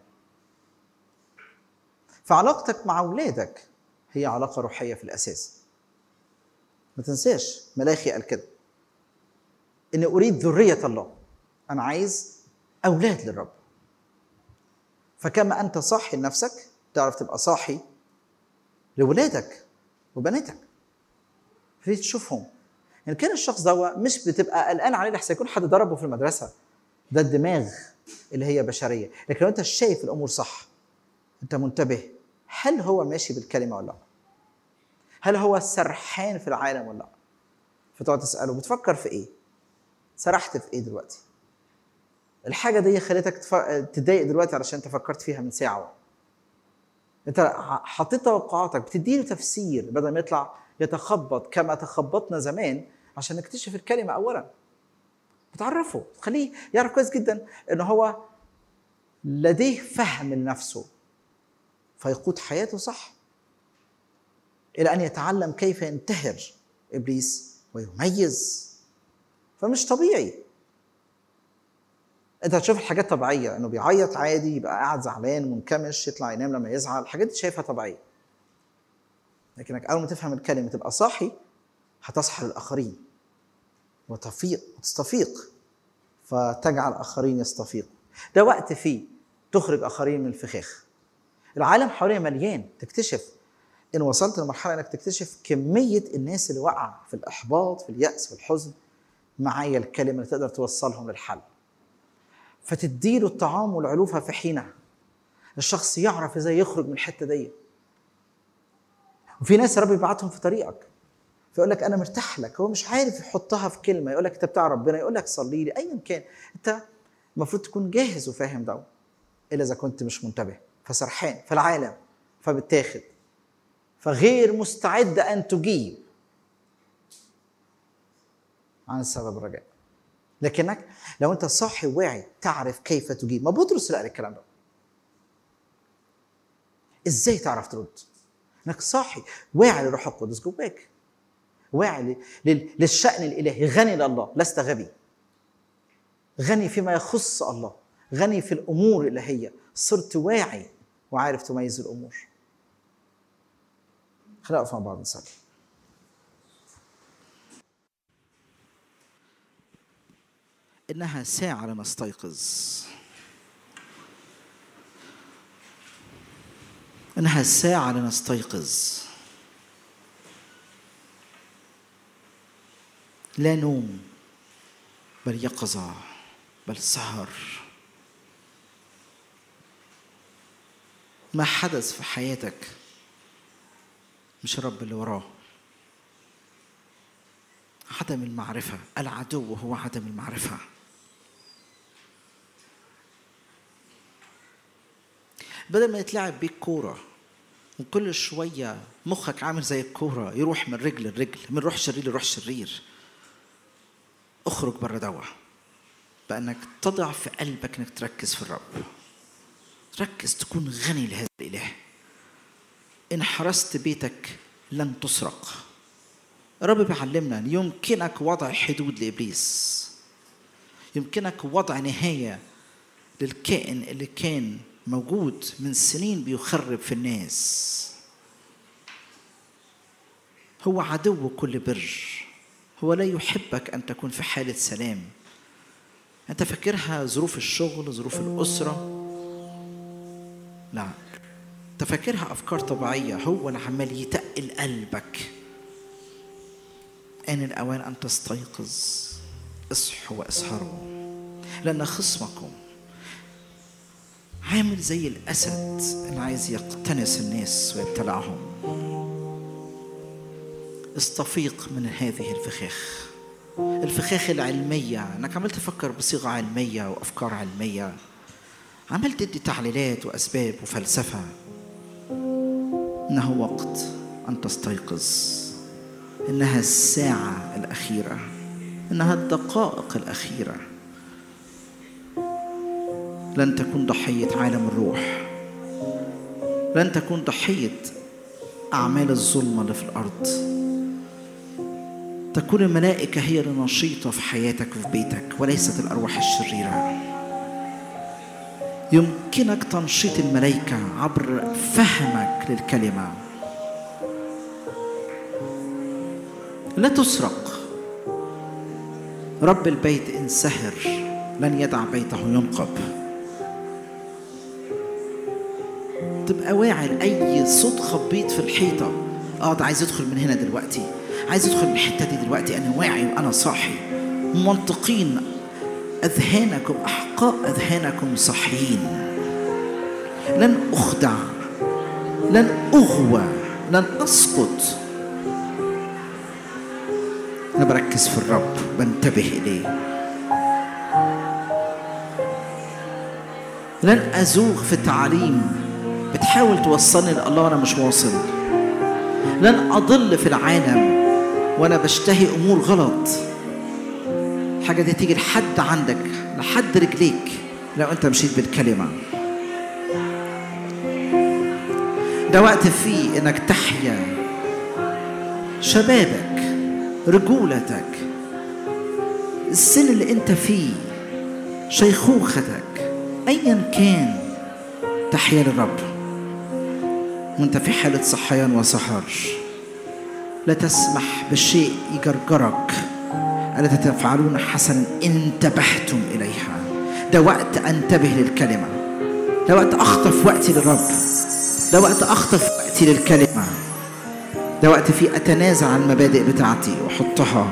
فعلاقتك مع اولادك هي علاقه روحيه في الاساس. ما تنساش ملاخي قال كده، اني اريد ذريه الله، انا عايز اولاد للرب. فكما انت صاحي لنفسك تعرف تبقى صاحي لولادك وبناتك، تريد تشوفهم. يعني كان الشخص ده مش بتبقى قلقان عليه لحسن يكون حد ضربه في المدرسه، ده الدماغ اللي هي بشريه. لكن لو انت شايف الامور صح، انت منتبه، هل هو ماشي بالكلمه ولا لا؟ هل هو سرحان في العالم ولا لا؟ فتقعد تساله بتفكر في ايه؟ سرحت في ايه دلوقتي؟ الحاجه دي خلتك تتضايق دلوقتي علشان انت فكرت فيها من ساعه. انت حطيت توقعاتك، بتديله تفسير بدل ما يطلع يتخبط كما تخبطنا زمان عشان نكتشف الكلمه اولا. بتعرفه، تخليه يعرف كويس جدا ان هو لديه فهم لنفسه فيقود حياته صح، الى ان يتعلم كيف ينتهر ابليس ويميز. فمش طبيعي انت هتشوف الحاجات طبيعيه، انه بيعيط عادي، يبقى قاعد زعلان منكمش، يطلع ينام لما يزعل، الحاجات دي شايفها طبيعيه. لكنك اول ما تفهم الكلمه تبقى صاحي، هتصحى للاخرين وتفيق وتستفيق، فتجعل اخرين يستفيقوا. ده وقت فيه تخرج اخرين من الفخاخ. العالم حوالينا مليان، تكتشف ان وصلت لمرحله انك تكتشف كميه الناس اللي وقع في الاحباط في الياس في الحزن، معايا الكلمه اللي تقدر توصلهم للحل، فتديله الطعام والعلوفه في حينها. الشخص يعرف ازاي يخرج من الحته دي. وفي ناس ربي يبعتهم في طريقك فيقول لك انا مرتاح لك، هو مش عارف يحطها في كلمه، يقول لك انت بتاع ربنا، يقول لك صلي لي، ايا كان. انت المفروض تكون جاهز وفاهم ده، الا اذا كنت مش منتبه، فسرحان في العالم، فبتاخد، فغير مستعد ان تجيب عن سبب الرجاء. لكنك لو انت صاحي واعي تعرف كيف تجيب. ما بطرس قال الكلام ده. ازاي تعرف ترد؟ انك صاحي واعي للروح القدس جواك، واعي للشأن الالهي، غني لله، لست غبي، غني فيما يخص الله، غني في الامور الالهيه، صرت واعي وعارف تميز الامور. خلينا نقف مع بعض نصلي. إنها ساعة لنستيقظ، إنها ساعة لنستيقظ، لا نوم بل يقظة بل سهر. ما حدث في حياتك مش الرب اللي وراه. عدم المعرفة، العدو هو عدم المعرفة. بدل ما يتلعب بيك كورة وكل شوية مخك عامل زي الكورة يروح من رجل لرجل، من روح شرير لروح شرير، اخرج بره دوا بأنك تضع في قلبك انك تركز في الرب، تركز، تكون غني لهذا الإله. إن حرست بيتك لن تسرق. الرب بيعلمنا أن يمكنك وضع حدود لإبليس، يمكنك وضع نهاية للكائن اللي كان موجود من سنين بيخرب في الناس. هو عدو كل بر، هو لا يحبك أن تكون في حالة سلام. أنت فاكرها ظروف الشغل، ظروف الأسرة؟ لا، أنت فاكرها أفكار طبيعية. هو اللي عمال يتقل قلبك. آن الأوان أن تستيقظ. اصحوا واسهروا، لأن خصمكم عامل زي الأسد اللي عايز يقتنص الناس ويبتلعهم. استفيق من هذه الفخاخ، الفخاخ العلمية، أنك عمال تفكر بصيغة علمية وأفكار علمية. عمال تدي تعليلات وأسباب وفلسفة. إنه وقت أن تستيقظ، إنها الساعة الأخيرة، إنها الدقائق الأخيرة. لن تكون ضحية عالم الروح، لن تكون ضحية أعمال الظلمة اللي في الأرض. تكون الملائكة هي النشيطة في حياتك وفي بيتك وليست الأرواح الشريرة. يمكنك تنشيط الملائكة عبر فهمك للكلمة. لا تسرق. رب البيت إن سهر لن يدع بيته ينقب. تبقى واعي لأي صوت خبيط في الحيطة. اه ده عايز يدخل من هنا دلوقتي، عايز يدخل من الحتة دي دلوقتي. أنا واعي وأنا صاحي. منطقين أذهانكم، أحقاء أذهانكم صحيين. لن أخدع، لن أغوى، لن أسقط. أنا بركز في الرب، بنتبه إليه. لن أزوغ في التعليم بتحاول توصلني لله وأنا مش واصل. لن أضل في العالم وأنا بشتهي أمور غلط. حاجة دي تيجي لحد عندك، لحد رجليك لو أنت مشيت بالكلمة. ده وقت فيه إنك تحيا شبابك، رجولتك، السن اللي أنت فيه، شيخوختك، أيا كان تحيا للرب وأنت في حالة صحيان وسهر. لا تسمح بالشيء يجرجرك. ألا تفعلون حسنا إن انتبهتم إليها. ده وقت أنتبه للكلمة. ده وقت أخطف وقتي للرب. ده وقت أخطف وقتي للكلمة. ده وقت فيه أتنازع عن المبادئ بتاعتي وأحطها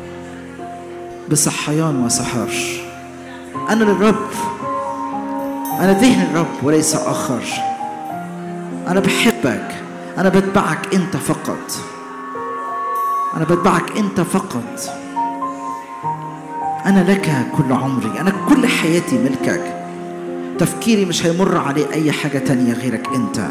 بصحيان وسهر. أنا للرب، أنا ذهن الرب وليس آخر. أنا بحبك، أنا بتبعك أنت فقط، أنا بتبعك أنت فقط. أنا لك كل عمري، أنا كل حياتي ملكك. تفكيري مش هيمر عليه أي حاجة تانية غيرك أنت.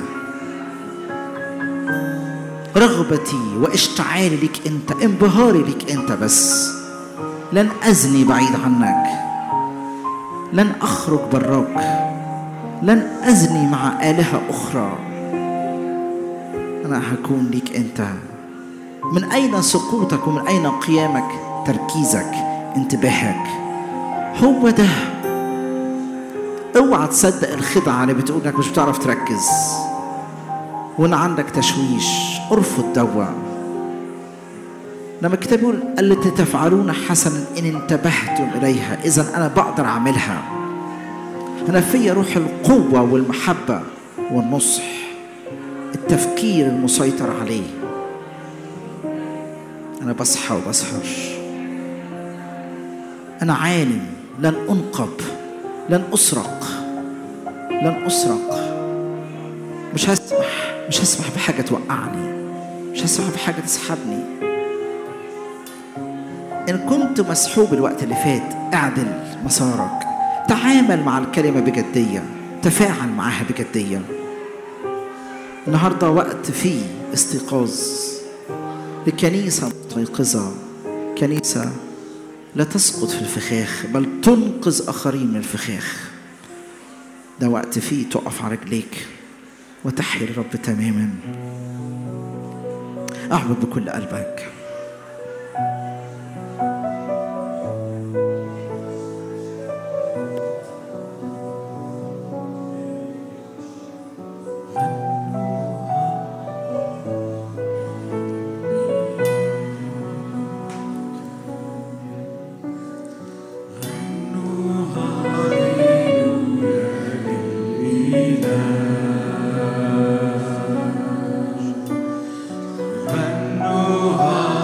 رغبتي واشتعالي لك أنت، انبهاري لك أنت بس. لن أزني بعيد عنك، لن أخرج براك، لن أزني مع آلهة أخرى. أنا هكون لك أنت. من أين سقوطك ومن أين قيامك؟ تركيزك، انتباهك، هو ده. اوعى تصدق الخدعة اللي بتقول انك مش بتعرف تركز وان عندك تشويش. ارفض دوا. لما الكتاب يقول التي تفعلون حسنا ان انتبهتم اليها، اذا انا بقدر اعملها. انا فيا روح القوة والمحبة والنصح، التفكير المسيطر عليه. انا بصحى وبسهر. أنا عالم لن أنقب، لن أسرق، لن أسرق. مش هسمح، مش هسمح بحاجة توقعني، مش هسمح بحاجة تسحبني. إن كنت مسحوب الوقت اللي فات، اعدل مسارك. تعامل مع الكلمة بجدية، تفاعل معها بجدية. النهاردة وقت فيه استيقاظ لكنيسة مستيقظة، كنيسة لا تسقط في الفخاخ بل تنقذ آخرين من الفخاخ. ده وقت فيه تقف على رجليك وتحيا الرب تماما. أعبد بكل قلبك. Hallelujah.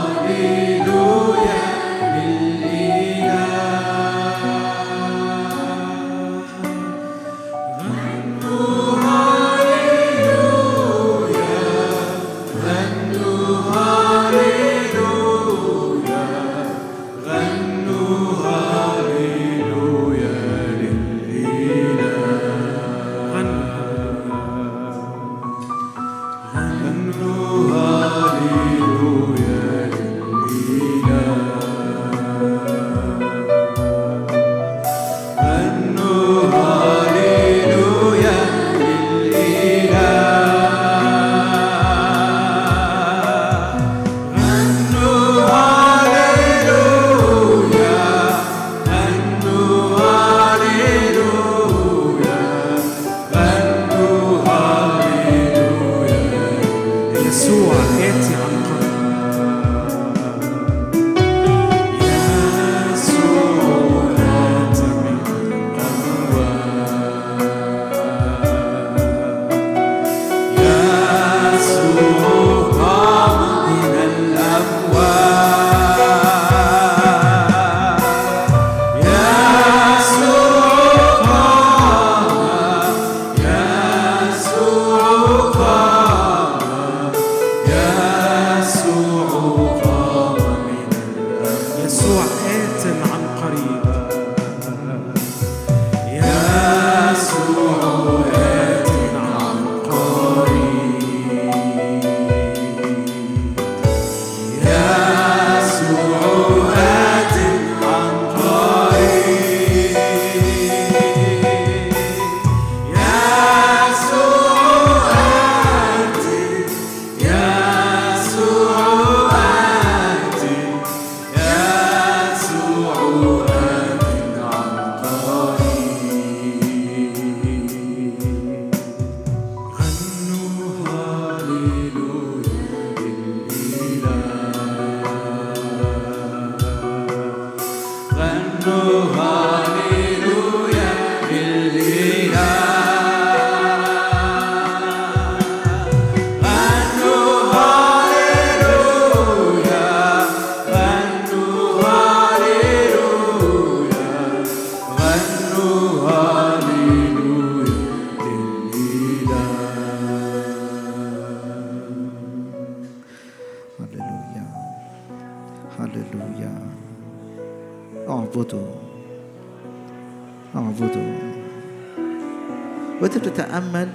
وانت بتتأمل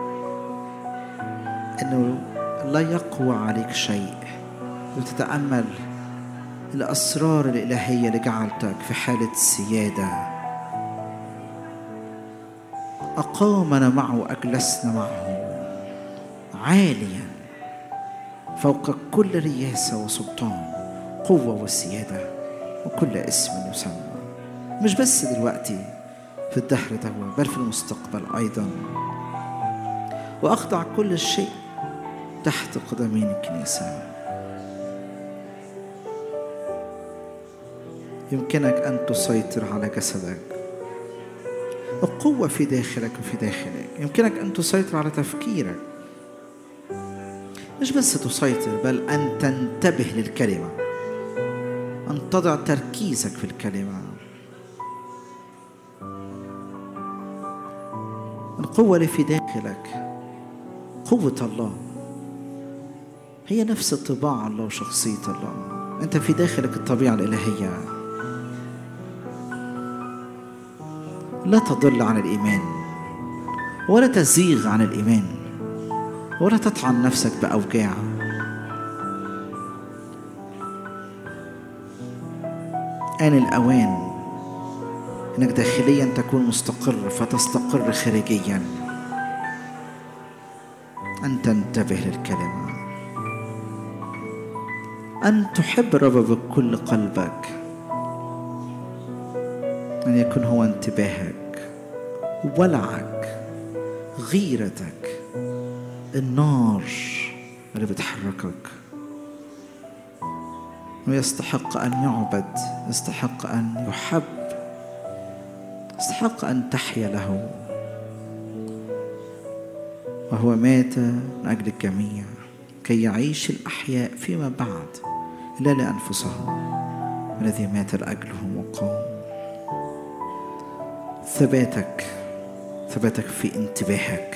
انه لا يقوى عليك شيء، وتتأمل الأسرار الإلهية اللي جعلتك في حالة سيادة. أقامنا معه وأجلسنا معه عاليا فوق كل رياسة وسلطان، قوة وسيادة وكل اسم يسمى، مش بس دلوقتي في الدهر ده بل في المستقبل أيضا. وأخضع كل شيء تحت قدمين الكنيسة. يمكنك أن تسيطر على جسدك، القوة في داخلك وفي داخلك. يمكنك أن تسيطر على تفكيرك، مش بس تسيطر بل أن تنتبه للكلمة، أن تضع تركيزك في الكلمة. القوة اللي في داخلك قوة الله، هي نفس طباع الله وشخصية الله. أنت في داخلك الطبيعة الإلهية، لا تضل عن الإيمان ولا تزيغ عن الإيمان ولا تطعن نفسك بأوجاع. آن الأوان أنك داخليا تكون مستقر فتستقر خارجيا، أن تنتبه للكلمة، أن تحب الرب بكل قلبك، أن يكون هو انتباهك، ولعك، غيرتك، النار اللي بتحركك. ويستحق أن يعبد، يستحق أن يحب، يستحق أن تحيا له. وهو مات من أجل الجميع كي يعيش الأحياء فيما بعد لا لأنفسهم، الذي مات لأجلهم وقام. ثباتك ثباتك في انتباهك.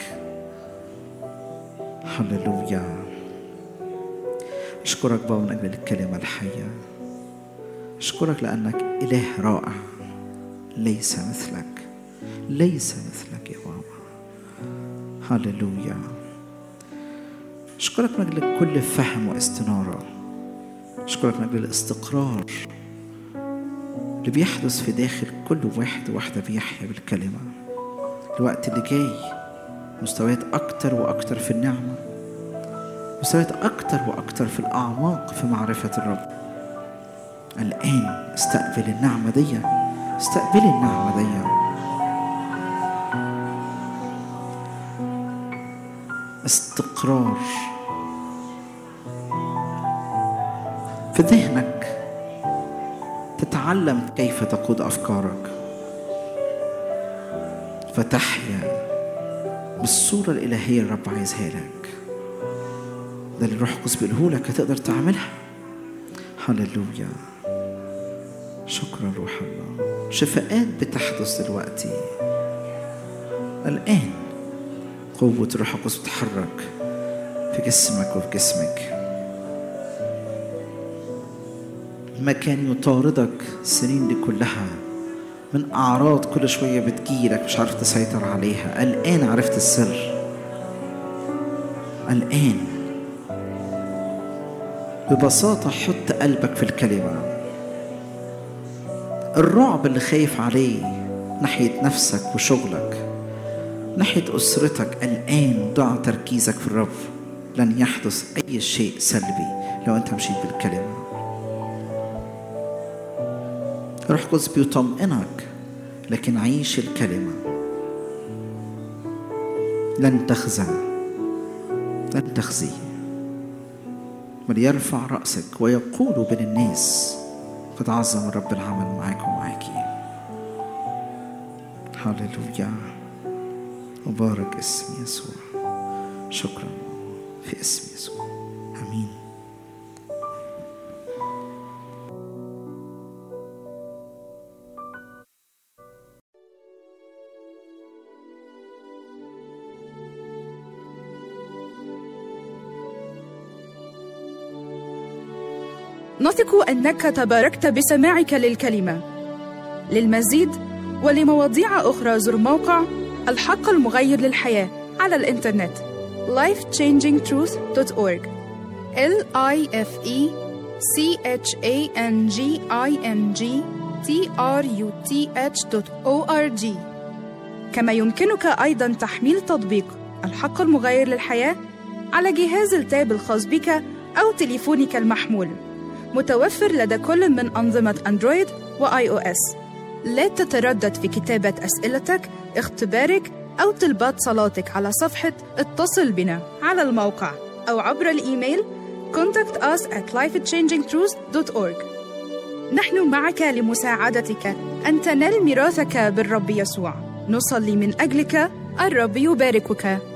هللويا. أشكرك بابا من أجل الكلمة الحية. أشكرك لأنك إله رائع، ليس مثلك، ليس مثلك يا بابا. هللويا. أشكرك من أجل كل فهم واستنارة. أشكرك من أجل الاستقرار اللي بيحدث في داخل كل واحد وواحدة بيحيا بالكلمة. الوقت اللي جاي مستويات أكتر وأكتر في النعمة، مستويات أكتر وأكتر في الأعماق في معرفة الرب. الآن استقبل النعمة دي، استقبل النعمة دي. استقرار في ذهنك، تتعلم كيف تقود أفكارك فتحيا بالصورة الإلهية اللي الرب عايزها لك. ده اللي الروح القدس بيقوله لك هتقدر تعملها. هللويا. شكرا روح الله. شفاءات بتحدث دلوقتي الآن. قوة الروح القدس بتتحرك في جسمك وفي جسمك. ما كان يطاردك السنين دي كلها من أعراض كل شوية بتجيلك مش عارف تسيطر عليها، الآن عرفت السر. الآن ببساطة حط قلبك في الكلمة. الرعب اللي خايف عليه ناحية نفسك وشغلك، ناحية أسرتك، الآن ضع تركيزك في الرب. لن يحدث أي شيء سلبي لو أنت مشيت بالكلمة. الروح القدس بيطمئنك، لكن عيش الكلمة. لن تخزى، لن تخزي، بل يرفع رأسك ويقول بين الناس قد عظم الرب العمل معاكم. هللويا. مبارك اسم يسوع. شكرا في اسم يسوع. آمين. نثق أنك تباركت بسماعك للكلمة. للمزيد ولمواضيع أخرى زر موقع الحق المغير للحياة على الإنترنت life changing truth dot org L I F E C H A N G I N G T R U T H dot org. كما يمكنك أيضاً تحميل تطبيق الحق المغير للحياة على جهاز التاب الخاص بك أو تليفونك المحمول، متوفر لدى كل من أنظمة أندرويد وآي أو إس. لا تتردد في كتابة أسئلتك، اختبارك أو طلبات صلاتك على صفحة اتصل بنا على الموقع أو عبر الإيميل contact us at life changing truth dot org. نحن معك لمساعدتك أن تنال ميراثك بالرب يسوع. نصلي من أجلك. الرب يباركك.